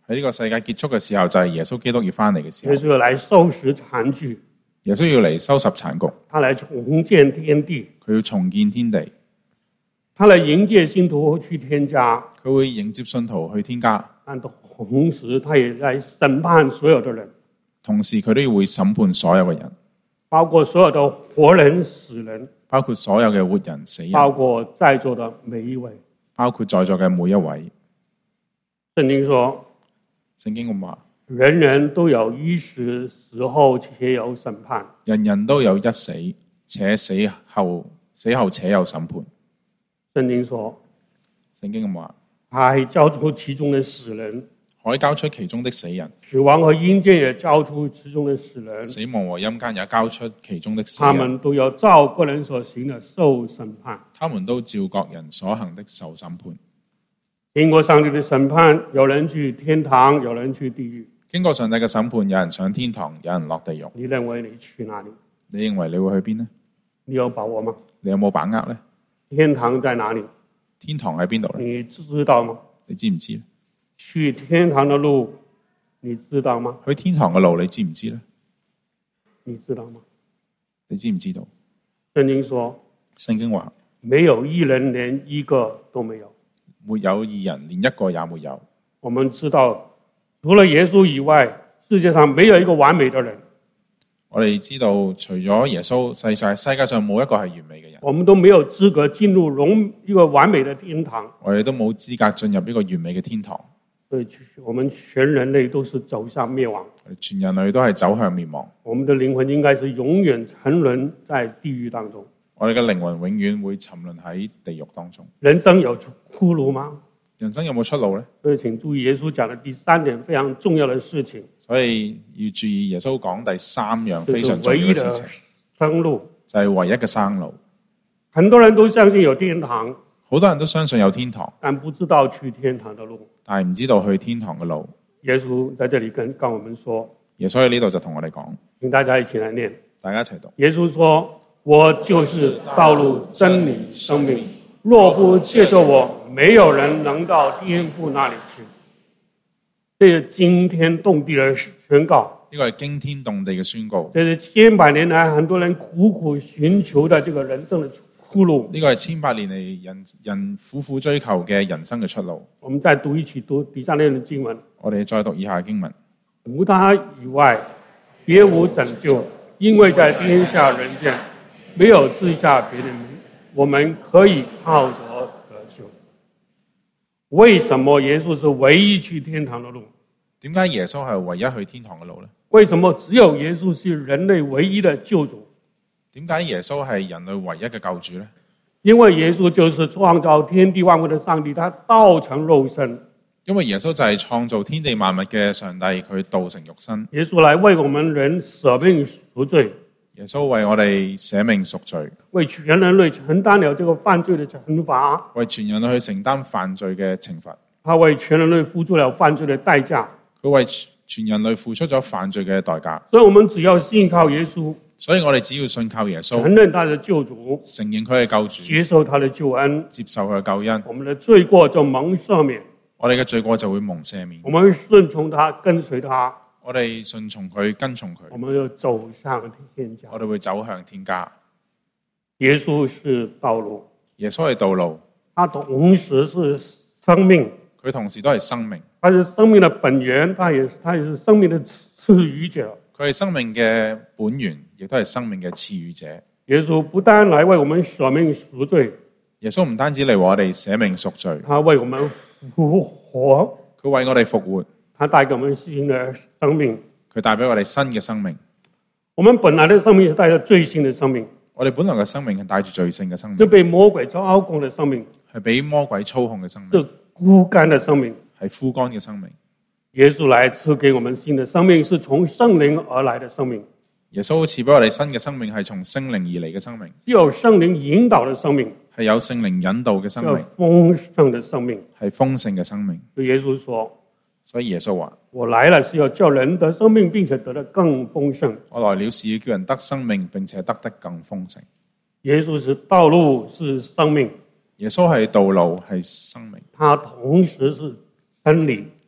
Speaker 3: 喺呢個世界結束嘅時候，就係耶穌基督要翻嚟嘅時候。
Speaker 2: 耶穌要嚟收拾殘局。
Speaker 3: 耶穌要嚟收拾殘局。
Speaker 2: 他嚟重建天地。
Speaker 3: 佢要重建天地。
Speaker 2: 他嚟迎接信徒去天家。
Speaker 3: 佢會迎接信徒去天家。
Speaker 2: 但同時，他也來審判所有的人。
Speaker 3: 同時，佢都要會審判所有嘅人，
Speaker 2: 包括所有的活人、死人，
Speaker 3: 包括所有嘅活人、死人，
Speaker 2: 包括在座的每一位，
Speaker 3: 包括在座嘅每一位。
Speaker 2: 聖經說，
Speaker 3: 聖經咁話，
Speaker 2: 人人都有一死，死後且有審判。
Speaker 3: 人人都有一死，且死後且有審判。
Speaker 2: 聖經說，
Speaker 3: 聖經咁話，
Speaker 2: 海交出其中的死人，
Speaker 3: 海交出其中的死人，
Speaker 2: 死亡和陰間也交出其中的死人，
Speaker 3: 死亡和陰間也交出其中的死人。
Speaker 2: 他們都要照個人所行的受審判。
Speaker 3: 他們都照各人所行的受審判。
Speaker 2: 經過上帝的審判，有人去天堂，有人去地獄。
Speaker 3: 經過上帝嘅審判，有人上天堂，有人落地獄。
Speaker 2: 你認為你去哪裡？
Speaker 3: 你認為你會去邊呢？
Speaker 2: 你有把握嗎？
Speaker 3: 你有冇把握呢？
Speaker 2: 天堂在哪裡？
Speaker 3: 天堂喺邊度呢？
Speaker 2: 你知道嗎？
Speaker 3: 你知唔知？
Speaker 2: 去天堂的路，你知道嗎？
Speaker 3: 去天堂嘅路，你知唔知呢？
Speaker 2: 你知道嗎？
Speaker 3: 你知唔知道？
Speaker 2: 聖經說，
Speaker 3: 聖經話，
Speaker 2: 沒有義人，連一個都沒有。
Speaker 3: 沒有義人，連一個也沒有。
Speaker 2: 我們知道，除了耶穌以外，世界上沒有一個完美的人。
Speaker 3: 我哋知道，除咗耶穌，世界上冇一個係完美嘅人。
Speaker 2: 我們都沒有資格進入一個完美的天堂。
Speaker 3: 我哋都冇資格進入呢個完美嘅天堂。
Speaker 2: 所以，我們全人類都是走向滅亡。
Speaker 3: 全人類都係走向滅亡。
Speaker 2: 我們的靈魂應該是永遠沉淪在地獄當中。
Speaker 3: 我哋嘅靈魂永遠會沉淪喺地獄當中。
Speaker 2: 人生有出路嗎？
Speaker 3: 人生有冇出路呢？
Speaker 2: 所以請注意耶穌講的第三點非常重要的事情。
Speaker 3: 所以要注意耶穌講第三樣非常重要嘅事情，
Speaker 2: 生路
Speaker 3: 就係唯一嘅生路。
Speaker 2: 很多人都相信有天堂，
Speaker 3: 好多人都相信有天堂，
Speaker 2: 但不知道去天堂的路。
Speaker 3: 但係唔知道去天堂嘅路。
Speaker 2: 耶穌在這裡跟我們說，
Speaker 3: 耶穌喺呢度就同我哋講，
Speaker 2: 請大家一起來念，
Speaker 3: 大家一齊讀。
Speaker 2: 耶穌說：我就是道路、真理、生命，若不借着我，沒有人能到天父那裡去。這是驚天動地的宣告。
Speaker 3: 呢個係驚天動地嘅宣告。
Speaker 2: 這是千百年來很多人苦苦尋求的這個人生的出路。
Speaker 3: 呢個係千百年嚟人苦苦追求嘅人生嘅出路。
Speaker 2: 我們再讀一起讀底下呢段經文。
Speaker 3: 我哋再讀以下經文。
Speaker 2: 無他以外，別無拯救，因為在天下人間，沒有賜下別的名，我們可以靠着得救。為什麼耶穌是唯一去天堂的路？
Speaker 3: 點解耶穌係唯一去天堂嘅路呢？
Speaker 2: 為什麼只有耶穌是人類唯一的救主？
Speaker 3: 點解耶穌係人類唯一嘅救主呢？
Speaker 2: 因為耶穌就是創造天地萬物的上帝，他道成肉身。
Speaker 3: 因為耶穌就係創造天地萬物嘅上帝，佢道成肉身。
Speaker 2: 耶穌來為我們人捨命贖罪。
Speaker 3: 耶穌為我哋捨命贖罪，
Speaker 2: 為全人類承擔了這個犯罪的懲罰，
Speaker 3: 為全人類去承擔犯罪嘅懲罰。
Speaker 2: 他為全人類付出了犯罪的代價，
Speaker 3: 佢為全人類付出咗犯罪嘅代價。
Speaker 2: 所以我們只要信靠耶穌，
Speaker 3: 所以我哋只要信靠耶穌，
Speaker 2: 承認他的救主，
Speaker 3: 承認佢係救主，
Speaker 2: 接受他的救恩，
Speaker 3: 接受佢嘅救恩，
Speaker 2: 我們的罪過就蒙赦免，
Speaker 3: 我哋嘅罪過就會蒙赦免。
Speaker 2: 我們順從他，跟隨他。
Speaker 3: 我哋順從佢，跟從佢，
Speaker 2: 我們就走向天家。
Speaker 3: 我哋會走向天家。
Speaker 2: 耶穌是道路，
Speaker 3: 耶穌係道路，
Speaker 2: 他同時是生命，
Speaker 3: 佢同時都係生命。
Speaker 2: 他是生命的本源，他也是生命的賜予者。
Speaker 3: 佢係生命嘅本源，亦都係生命嘅賜予者。
Speaker 2: 耶穌不單來為我們捨命贖罪，
Speaker 3: 耶穌唔單止嚟為我哋捨命贖罪，
Speaker 2: 他為我們復活，
Speaker 3: 佢為我哋復活。
Speaker 2: 他帶給我們新的生命，
Speaker 3: 佢帶俾我哋新嘅生命。
Speaker 2: 我們本來的生命是帶着罪性的生命，
Speaker 3: 我哋本來嘅生命係帶住罪性嘅生命，
Speaker 2: 是被魔鬼操控的生命，
Speaker 3: 係俾魔鬼操控嘅生命，
Speaker 2: 是枯乾的生命，
Speaker 3: 係枯乾嘅生命。
Speaker 2: 耶穌來賜給我們新的生命，是從聖靈而來的生命。
Speaker 3: 耶穌賜俾我哋新嘅生命，係從聖靈而嚟嘅生命，
Speaker 2: 只有聖靈引導的生命，
Speaker 3: 係有聖靈引導嘅生命，
Speaker 2: 豐盛的生命，
Speaker 3: 係豐盛嘅生命。
Speaker 2: 耶穌說，
Speaker 3: 所以耶穌話：
Speaker 2: 我來了是要叫人得生命，並且得得更豐盛。
Speaker 3: 我來了是要叫人得生命，並且得得更豐盛。
Speaker 2: 耶穌是道路，是生命。
Speaker 3: 耶穌係道路，係生命。
Speaker 2: 他同時是真理，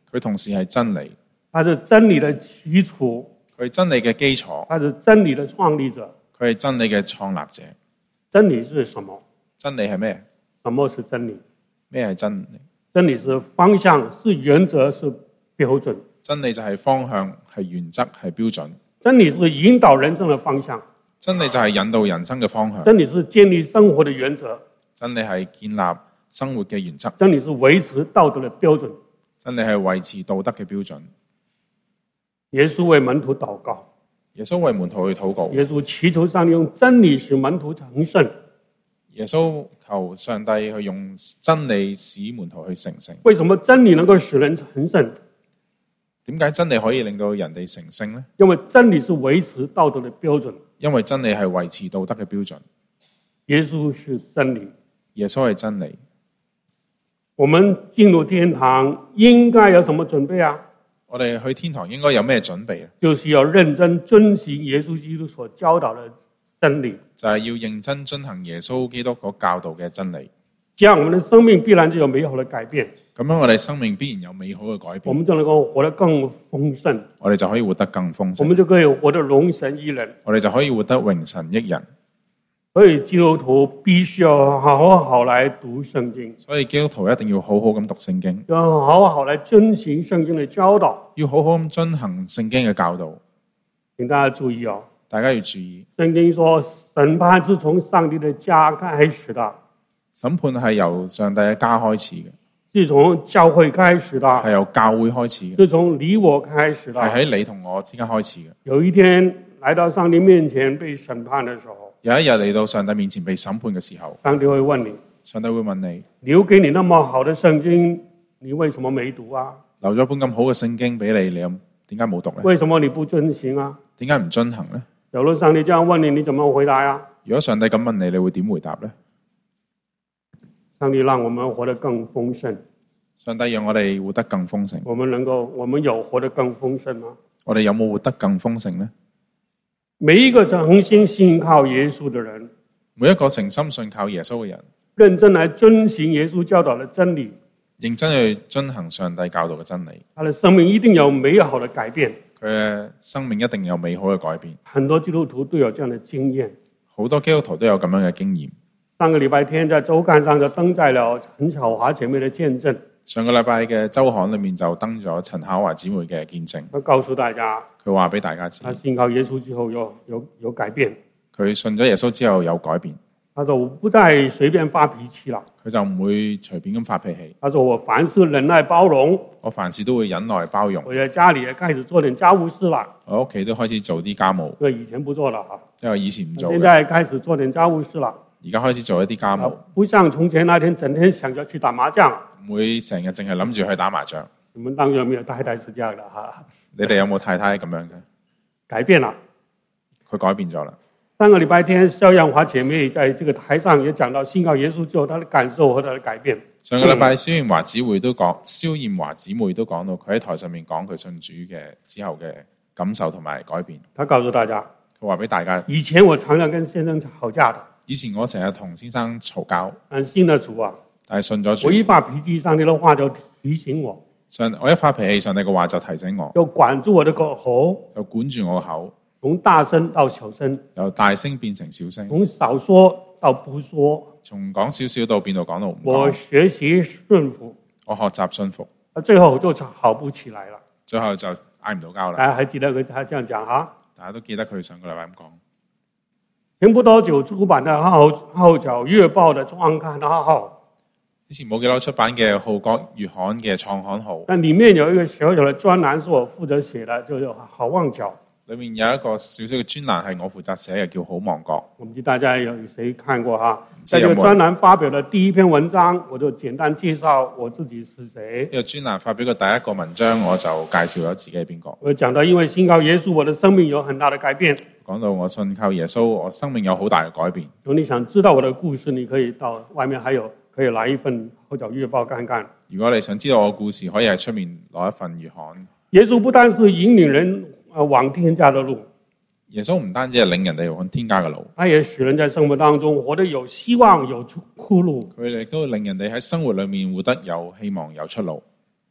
Speaker 3: 佢同時係真理，
Speaker 2: 他是真理的基礎，
Speaker 3: 佢真理嘅基礎，
Speaker 2: 他是真理的創立者，
Speaker 3: 佢係真理嘅創立者。
Speaker 2: 真理是什麼？
Speaker 3: 真理係咩？
Speaker 2: 什麼是真理？
Speaker 3: 咩係真理？
Speaker 2: 真理是方向，是原則，是標準。
Speaker 3: 真理就係方向，係原則，係標準。
Speaker 2: 真理是引導人生的方向。
Speaker 3: 真理就係引導人生嘅方向。
Speaker 2: 真理是建立生活的原則。
Speaker 3: 真理係建立生活嘅原則。
Speaker 2: 真理是維持道德的標準。
Speaker 3: 真理係維持道德嘅標準。
Speaker 2: 耶穌為門徒禱告。
Speaker 3: 耶穌為門徒去禱告。
Speaker 2: 耶穌祈求上帝用真理使門徒成聖。
Speaker 3: 耶穌求上帝去用真理使門徒去成聖。
Speaker 2: 為什麼真理能夠使人成聖？
Speaker 3: 點解真理可以令到人哋成聖呢？
Speaker 2: 因為真理是維持道德的標準。
Speaker 3: 因為真理係維持道德嘅標準。
Speaker 2: 耶穌是真理。
Speaker 3: 耶穌係真理。
Speaker 2: 我們進入天堂應該有什麼準備啊？
Speaker 3: 我哋去天堂應該有咩準備啊？
Speaker 2: 就是要認真遵行耶穌基督所教導的真理。
Speaker 3: 就係要認真遵行耶穌基督所教導嘅真理。
Speaker 2: 這樣我們的生命必然就有美好的改變。
Speaker 3: 咁樣我哋生命必然有美好嘅改變。
Speaker 2: 我們就能夠活得更豐盛。
Speaker 3: 我哋就可以活得更豐盛。
Speaker 2: 我們就可以活得榮神益人。我哋
Speaker 3: 就可以活得榮神益人。
Speaker 2: 所以基督徒必須要好來讀聖經。
Speaker 3: 所以基督徒一定要好好咁讀聖經。
Speaker 2: 要好來遵行聖經的教導。
Speaker 3: 要好好咁遵行聖經嘅教導。
Speaker 2: 請大家注意哦。
Speaker 3: 大家要注意。
Speaker 2: 聖經說審判是從上帝的家開始的。
Speaker 3: 審判係由上帝嘅家開始嘅。
Speaker 2: 是從教會開始的。係
Speaker 3: 由教會開始嘅。
Speaker 2: 是從你我開始的。
Speaker 3: 係喺你同我之間開始嘅。
Speaker 2: 有一天來到上帝面前被審判的時候。
Speaker 3: 有一日嚟到上帝面前被審判嘅時候。
Speaker 2: 上帝會問你。
Speaker 3: 上帝會問你。
Speaker 2: 留給你那麼好的聖經，你為什麼沒讀啊？
Speaker 3: 留咗本咁好嘅聖經俾你，你又點解冇讀呢？
Speaker 2: 為什麼你不遵行啊？
Speaker 3: 點解唔遵行呢？
Speaker 2: 假如上帝這樣問你，你怎麼回答呀？
Speaker 3: 如果上帝咁問你，你會點回答呢？
Speaker 2: 上帝讓我們活得更豐盛。
Speaker 3: 上帝讓我哋活得更豐盛。
Speaker 2: 我們有活得更豐盛嗎？
Speaker 3: 我哋有冇活得更豐盛呢？
Speaker 2: 每一個誠心信靠耶穌的人，
Speaker 3: 每一個誠心信靠耶穌嘅人，
Speaker 2: 認真來遵行耶穌教導的真理，
Speaker 3: 認真去遵行上帝教導嘅真理，
Speaker 2: 他的生命一定有美好的改變。
Speaker 3: 佢嘅生命一定有美好嘅改變。
Speaker 2: 很多基督徒都有這樣的經驗，
Speaker 3: 好多基督徒都有咁樣嘅經驗。
Speaker 2: 上個禮拜天在週刊上就登載了陳巧華姐妹的見證。
Speaker 3: 上個禮拜嘅週刊裏面就登咗陳巧華姊妹嘅見證。
Speaker 2: 佢告訴大家，
Speaker 3: 佢話俾大家知，
Speaker 2: 他信靠耶穌之後有改變。
Speaker 3: 佢信咗耶穌之後有改變。
Speaker 2: 他說我不再隨便發脾氣啦。
Speaker 3: 佢就唔會隨便咁發脾氣。
Speaker 2: 他說我凡事忍耐包容。我
Speaker 3: 凡事都會忍耐包容。
Speaker 2: 我在家裏也開始做點家務事啦。
Speaker 3: 我屋企都開始做啲家務。
Speaker 2: 對，以前不做了哈。
Speaker 3: 因為以前唔做。
Speaker 2: 現在開始做點家務事啦。
Speaker 3: 而家開始做一啲家務。
Speaker 2: 不像從前那天整天想着去打麻將。
Speaker 3: 唔會成日淨係諗住去打麻將。
Speaker 2: 你們當中有沒有太太是這樣的哈？
Speaker 3: 你哋有冇太太咁樣嘅？
Speaker 2: 改變了。
Speaker 3: 佢改變咗啦。
Speaker 2: 上個禮拜天，蕭陽華姐妹在這個台上也講到信靠耶穌之後，她的感受和她的改變。上個禮拜，蕭艷華姊妹都講到，佢喺台上面講佢信主嘅之後嘅感受同埋改變。他告訴大家，佢話俾大家，以前我常常跟先生吵架的。以前我成日同先生嘈交。但信了主啊，但係信咗主，我一發脾氣，上帝的話就提醒我。我一發脾氣，上帝嘅話就提醒我，就管住我的口，就管住我口。從大聲到小聲，由大聲變成小聲，從少說到不說，從講少少到變到講到唔講。我學習順服，我學習順服，最後就吵不起來了，最後就嗌唔到交啦。大家還記得佢他這樣講哈？大家都記得佢上個禮拜咁講。前不多久出版的《號角月報》的創刊號，之前冇幾耐出版嘅《號角月刊》嘅創刊號，但裡面有一個小小的專欄是我負責寫的，就叫好望角。裏面有一個小小嘅專欄係我負責寫嘅，叫好望角。我唔知大家有誰看過哈？在這個專欄發表的第一篇文章，我就簡單介紹我自己是誰。呢個專欄發表嘅第一個文章，我就介紹咗自己係邊個。我講到因為信靠耶穌，我的生命有很大的改變。講到我信靠耶穌，我生命有好大嘅改變。如果你想知道我的故事，你可以到外面還有可以拿一份《號角月報》看看。如果你想知道我嘅故事，可以喺出面攞一份月刊。耶穌不單是引領人往天家的路，耶穌唔單止係領人哋往天家嘅路，他也使人在生活當中活得有希望、有出路。佢哋都令人哋喺生活裏面活得有希望、有出路。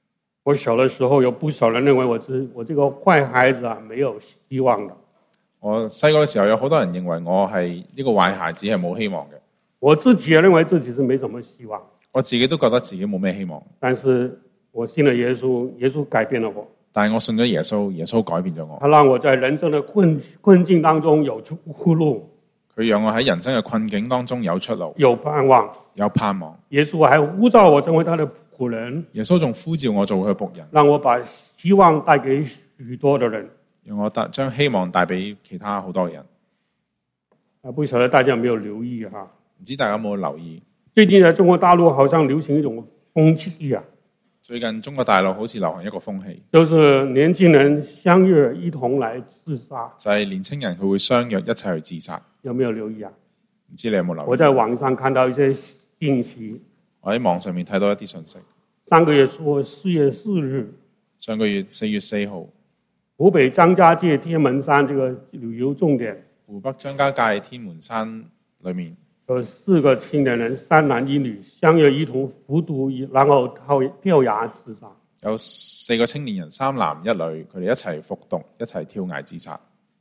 Speaker 2: 我小的時候有不少人認為我這個壞孩子啊，沒有希望的。
Speaker 3: 我細個嘅時候有好多人認為我係呢個壞孩子係冇希望嘅。
Speaker 2: 我自己也認為自己是沒什麼希望。
Speaker 3: 我自己都覺得自己冇咩希望。
Speaker 2: 但是我信了耶穌，耶穌改變了我。
Speaker 3: 但係我信咗耶穌，耶穌改變咗我。
Speaker 2: 他讓我在人生的困境當中有出路。
Speaker 3: 佢讓我喺人生嘅困境當中有出路，
Speaker 2: 有盼望，
Speaker 3: 有盼望。
Speaker 2: 耶穌還呼召我成為他的僕人。
Speaker 3: 耶穌仲呼召我做佢僕人，
Speaker 2: 讓我把希望帶給許多的人。
Speaker 3: 讓我將希望帶俾其他好多人。
Speaker 2: 不曉得大家有沒有留意哈？
Speaker 3: 唔知大家有冇留意？
Speaker 2: 最近在中國大陸好像流行一種風氣啊。最
Speaker 3: 近中國大陸好似流行一個風氣，
Speaker 2: 就是年輕人相約一同來自殺。
Speaker 3: 就係年輕人佢會相約一齊去自殺。
Speaker 2: 有沒有留意啊？
Speaker 3: 唔知你有冇留意？
Speaker 2: 我在網上看到一些信息。
Speaker 3: 我喺網上面睇到一啲信息。
Speaker 2: 上個月說4月4日，
Speaker 3: 上個月4月4號，
Speaker 2: 湖北張家界天門山這個旅遊重點，
Speaker 3: 湖北張家界天門山裏面
Speaker 2: 有4個青年人，3男1女相約一同服毒，然後跳崖自殺。
Speaker 3: 有4個青年人，3男1女，佢哋一齊服毒，一齊跳崖自殺。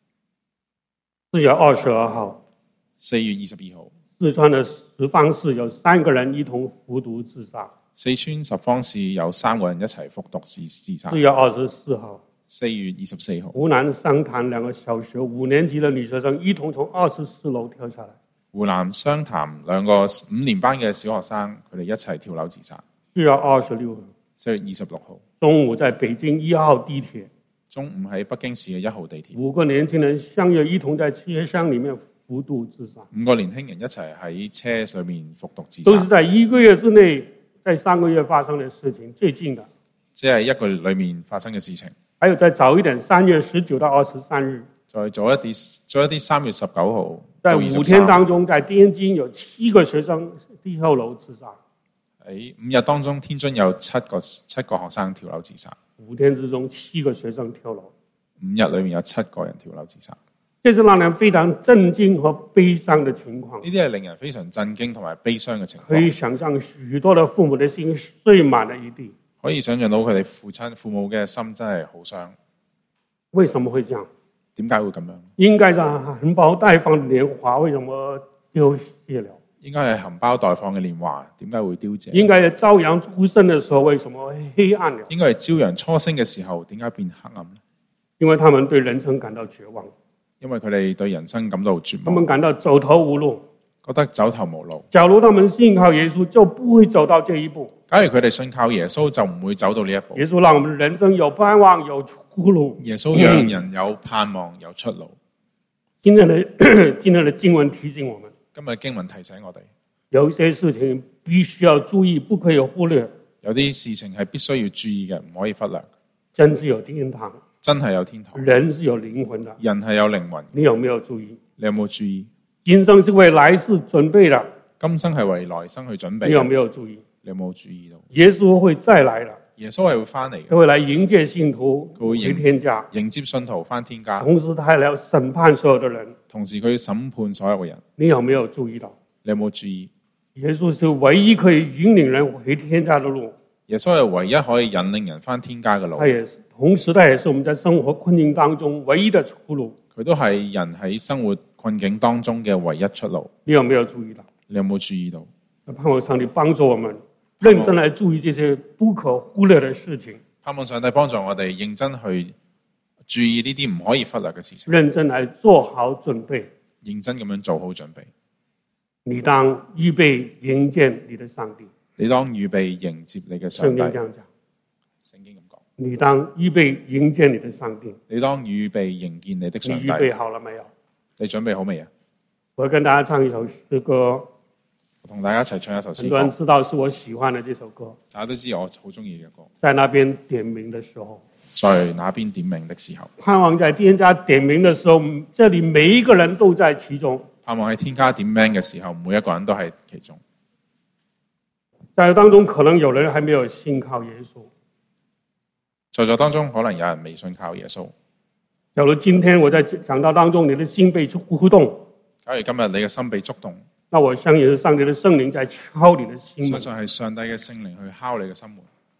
Speaker 2: 4月22號
Speaker 3: ，4月22號，
Speaker 2: 四川的十方市有3個人一同服毒自殺。
Speaker 3: 四川十方市有3個人一齊服毒自殺。
Speaker 2: 4月24號
Speaker 3: ，4月24號，
Speaker 2: 湖南湘潭2個小學5年級的女學生一同從24樓跳下來。
Speaker 3: 湖南湘潭2個5年班嘅小學生，佢哋一齊跳樓自殺。
Speaker 2: 4月26號
Speaker 3: ，4月26號，
Speaker 2: 中午在北京1號地鐵，
Speaker 3: 中午喺北京市嘅1號地鐵
Speaker 2: ，5個年輕人相約一同在車廂裡面服毒自殺。
Speaker 3: 5個年輕人一齊喺車上面服毒自殺。
Speaker 2: 都是在1個月之內，在3個月發生的事情，最近的。
Speaker 3: 即係1個月裡面發生嘅事情。
Speaker 2: 還有再早一點，3月19到23日。再
Speaker 3: 早一啲3月19號。
Speaker 2: 在5天當中，在天津有7個學生跳樓自殺。
Speaker 3: 喺5日當中，天津有7個學生跳樓自殺。
Speaker 2: 5天之中7個學生跳樓。
Speaker 3: 5日裡面有7個人跳樓自殺。
Speaker 2: 這是讓人非常震驚和悲傷的情況。
Speaker 3: 呢啲係令人非常震驚同埋悲傷嘅情況。
Speaker 2: 可以想象許多的父母的心碎滿了一地。
Speaker 3: 可以想象到佢哋父母嘅心真係好傷。
Speaker 2: 為什麼會這樣？
Speaker 3: 點解會咁樣？
Speaker 2: 應該是含苞待放的年華，為什麼凋謝了？
Speaker 3: 應該係含苞待放嘅年華，點解會凋謝？
Speaker 2: 應該係朝陽初升的時候，為什麼黑暗了？
Speaker 3: 應該係朝陽初升嘅時候，點解變黑暗呢？
Speaker 2: 因為他們對人生感到絕望。
Speaker 3: 因為佢哋對人生感到絕望。
Speaker 2: 他們感到走投無路。
Speaker 3: 覺得走投無路。
Speaker 2: 假如他們信靠耶穌，就不會走到這一步。
Speaker 3: 假如佢哋信靠耶穌，就唔會走到呢一步。
Speaker 2: 耶穌讓我們人生有盼望，有出路。
Speaker 3: 耶穌讓人有盼望，有出路。
Speaker 2: 今天的經文提醒我們，
Speaker 3: 今日經文提醒我哋，
Speaker 2: 有些事情必須要注意，不可以忽略。
Speaker 3: 有啲事情係必須要注意嘅，唔可以忽略。
Speaker 2: 真是有天堂，
Speaker 3: 真係有天堂。
Speaker 2: 人是有靈魂的，
Speaker 3: 人係有靈魂。
Speaker 2: 你有沒有注意？
Speaker 3: 你有冇注意？
Speaker 2: 今生是為來世準備的，
Speaker 3: 今生係為來生去準備。
Speaker 2: 你有沒有注意？
Speaker 3: 你有冇注意到？
Speaker 2: 耶穌會再來的，
Speaker 3: 耶穌係會翻嚟嘅，
Speaker 2: 佢會來迎接信徒回天家，
Speaker 3: 迎接信徒翻天家。
Speaker 2: 同時，他還要審判所有的人，
Speaker 3: 同時佢要審判所有嘅人。
Speaker 2: 你有沒有注意到？
Speaker 3: 你有冇注意？
Speaker 2: 耶穌是唯一可以引領人回天家的路。
Speaker 3: 耶穌係唯一可以引領人翻天家嘅路。
Speaker 2: 同時，他也是我們在生活困境當中唯一的出路。佢
Speaker 3: 都係人喺生活困境當中嘅唯一出路。
Speaker 2: 你有沒有注意到？
Speaker 3: 你有冇注意到？
Speaker 2: 盼望上帝幫助我們認真來注意這些不可忽略的事情。
Speaker 3: 盼望上帝幫助我哋認真去注意呢啲唔可以忽略嘅事情。
Speaker 2: 認真來做好準備。
Speaker 3: 認真咁樣做好準備。
Speaker 2: 你當預備迎接你的上帝。
Speaker 3: 你當預備迎接你嘅上帝。
Speaker 2: 聖經這樣講。
Speaker 3: 聖經咁講。
Speaker 2: 你當預備迎接你的上帝。
Speaker 3: 你當預備迎見你的上帝。
Speaker 2: 你預備好了沒有？
Speaker 3: 你準備好未啊？
Speaker 2: 我跟大家唱一首詩歌。
Speaker 3: 我同大家一齊唱一首詩歌。
Speaker 2: 很多人知道是我喜歡的這首歌。
Speaker 3: 大家都知我好中意嘅歌。
Speaker 2: 在那邊點名的時候。
Speaker 3: 在那邊點名的時候。
Speaker 2: 盼望在天家點名的時候，這裡每一個人都在其中。
Speaker 3: 盼望喺天家點名嘅時候，每一個人都喺其中。
Speaker 2: 在當中可能有人還沒有信靠耶穌。
Speaker 3: 在座當中可能有人未信靠耶穌。
Speaker 2: 假如今天我在講道當中，你的心被觸動，
Speaker 3: 假如今日你嘅心被觸動，
Speaker 2: 那我相信是上帝的聖靈在敲你的心門。
Speaker 3: 相信係上帝嘅聖靈去敲你嘅心門。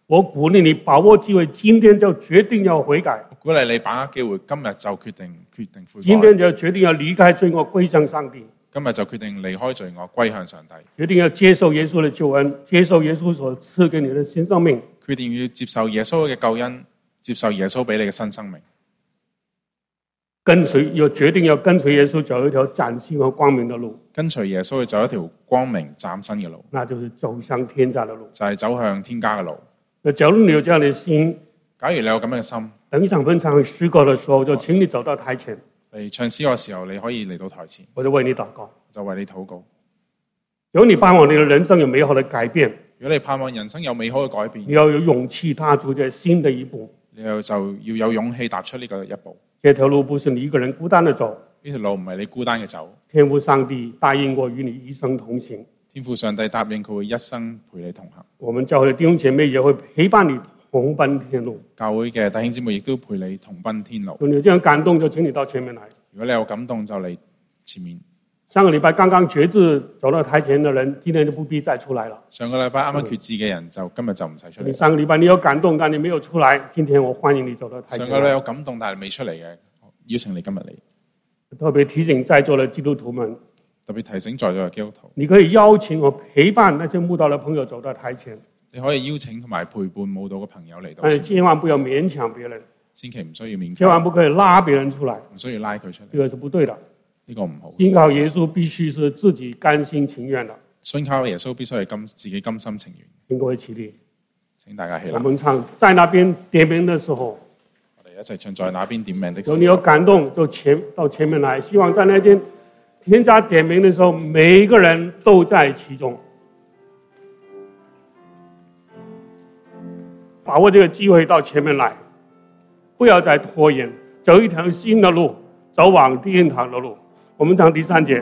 Speaker 2: 我鼓勵你把握機會，今天就決定要悔改。
Speaker 3: 我鼓勵你把握機會，今日就決定悔改。
Speaker 2: 今天就決定要離開罪惡，歸向上帝。
Speaker 3: 今日就決定離開罪惡，歸向上帝。
Speaker 2: 決定要接受耶穌的救恩，接受耶穌所賜給你的新生命。
Speaker 3: 決定要接受耶穌嘅救恩，接受耶穌俾你嘅新生命。
Speaker 2: 決定要跟隨耶穌走一條嶄新和光明的路。
Speaker 3: 跟隨耶穌去走一條光明嶄新嘅路，
Speaker 2: 那就是走向天家的路。
Speaker 3: 就係走向天家嘅路。
Speaker 2: 假如你有這樣的心，
Speaker 3: 假如你有咁樣嘅心，
Speaker 2: 等一場分唱詩歌的時候，就請你走到台前。
Speaker 3: 嚟唱詩歌嘅時候，你可以嚟到台前，
Speaker 2: 我就為你禱告，
Speaker 3: 就為你禱告。
Speaker 2: 如果你盼望你的人生有美好的改變，
Speaker 3: 如果你盼望人生有美好嘅改變，
Speaker 2: 你要有勇氣踏出這新的一步。
Speaker 3: 你就要有勇氣踏出呢個一步。
Speaker 2: 這條路不是你一個人孤單的走，
Speaker 3: 呢條路唔係你孤單嘅走。
Speaker 2: 天父上帝答應過與你一生同行。
Speaker 3: 天父上帝答應佢會一生陪你同行。
Speaker 2: 我們教會的弟兄姐妹也會陪伴你同奔天路。
Speaker 3: 教會嘅弟兄姊妹亦都陪你同奔天路。
Speaker 2: 如果你有這樣感動，就請你到前面來。
Speaker 3: 如果你有感動，就嚟前面。
Speaker 2: 上個禮拜剛剛決志走到台前的人，今天就不必再出來了。
Speaker 3: 上個禮拜啱啱決志嘅人，就今日就唔使出嚟。
Speaker 2: 上個禮拜你有感動，但你沒有出來，今天我歡迎你走到台前。
Speaker 3: 上個禮拜有感動，但係未出嚟嘅，邀請你今日嚟。
Speaker 2: 特別提醒在座的基督徒們，
Speaker 3: 特別提醒在座嘅基督徒，
Speaker 2: 你可以邀請和陪伴那些慕道的朋友走到台前。
Speaker 3: 你可以邀請同埋陪伴慕道嘅朋友嚟到。
Speaker 2: 但是千萬不要勉強別人，
Speaker 3: 千祈唔需要勉強。
Speaker 2: 千萬不可以拉別人出來，
Speaker 3: 唔需要拉佢出嚟。
Speaker 2: 這個是不對的。
Speaker 3: 呢個唔好。
Speaker 2: 信靠耶穌必須是自己甘心情願的。
Speaker 3: 信靠耶穌必須係自己甘心情願。
Speaker 2: 請各位起立，
Speaker 3: 請大家起立。
Speaker 2: 我們唱在那邊點名的時候，
Speaker 3: 我哋一齊唱在那邊點名的時候。
Speaker 2: 如果你有感動，就到前面來。希望在那邊天家點名的時候，每一個人都在其中。把握這個機會到前面來，不要再拖延，走一條新的路，走往天堂的路。我們唱第3節。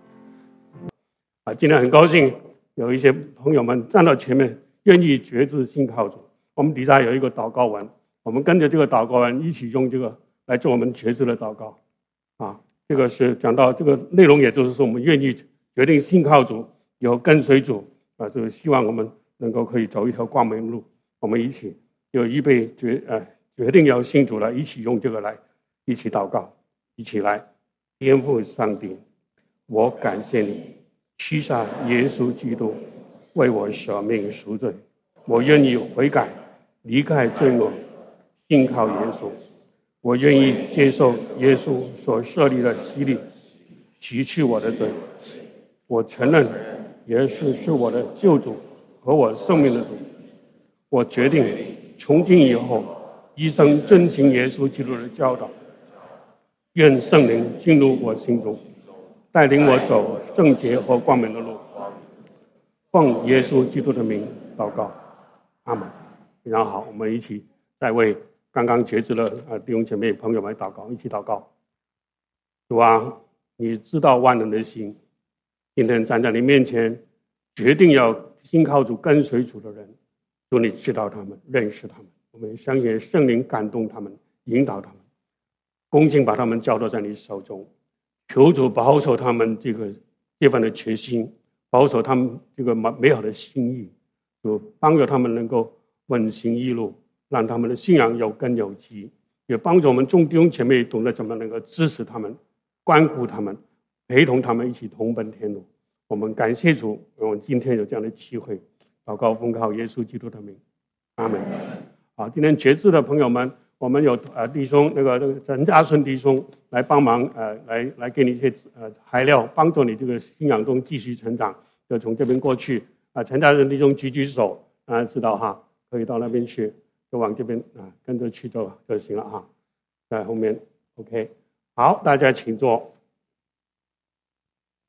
Speaker 2: 今天很高興有一些朋友們站到前面，願意決志信靠主。我們底下有一個禱告文，我們跟着這個禱告文一起用這個來做我們決志的禱告。這個是講到這個內容，也就是說我們願意決定信靠主，有跟隨主。就是希望我們能夠可以走一條光明路。我們一起就預備決定要信主了，一起用這個來一起禱告，一起來。天父上帝，我感謝你賜下耶穌基督為我捨命贖罪，我願意悔改，離開罪惡，信靠耶穌。我願意接受耶穌所設立的洗禮，洗去我的罪。我承認耶穌是我的救主和我生命的主。我決定從今以後一生遵行耶穌基督的教導。願聖靈進入我心中，帶領我走聖潔和光明的路。奉耶穌基督的名禱告，阿們。非常好，我們一起再為剛剛決志的弟兄姐妹朋友們禱告，一起禱告。主啊，你知道萬人的心，今天站在你面前，決定要信靠主、跟隨主的人，主你知道他們，認識他們，我們相信聖靈感動他們，引導他們。恭敬把他們交托在你手中，求主保守他們這份的決心，保守他們這個美好的心意，就幫助他們能夠穩行義路，讓他們的信仰有根有基，也幫助我們眾弟兄姐妹懂得怎麼能夠支持他們、關顧他們、陪同他們一起同奔天路。我們感謝主，我們今天有這樣的機會，禱告奉靠耶穌基督的名，阿們。好，今天決志的朋友們，我們有弟兄那個陳家順弟兄來幫忙，來給你一些材料，幫助你這個信仰中繼續成長。就從這邊過去，陳家順弟兄舉手，知道哈，可以到那邊去，就往這邊跟着去就行了哈，在後面 OK。好，大家請坐。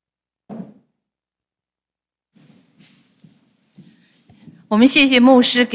Speaker 4: 我們謝謝牧師給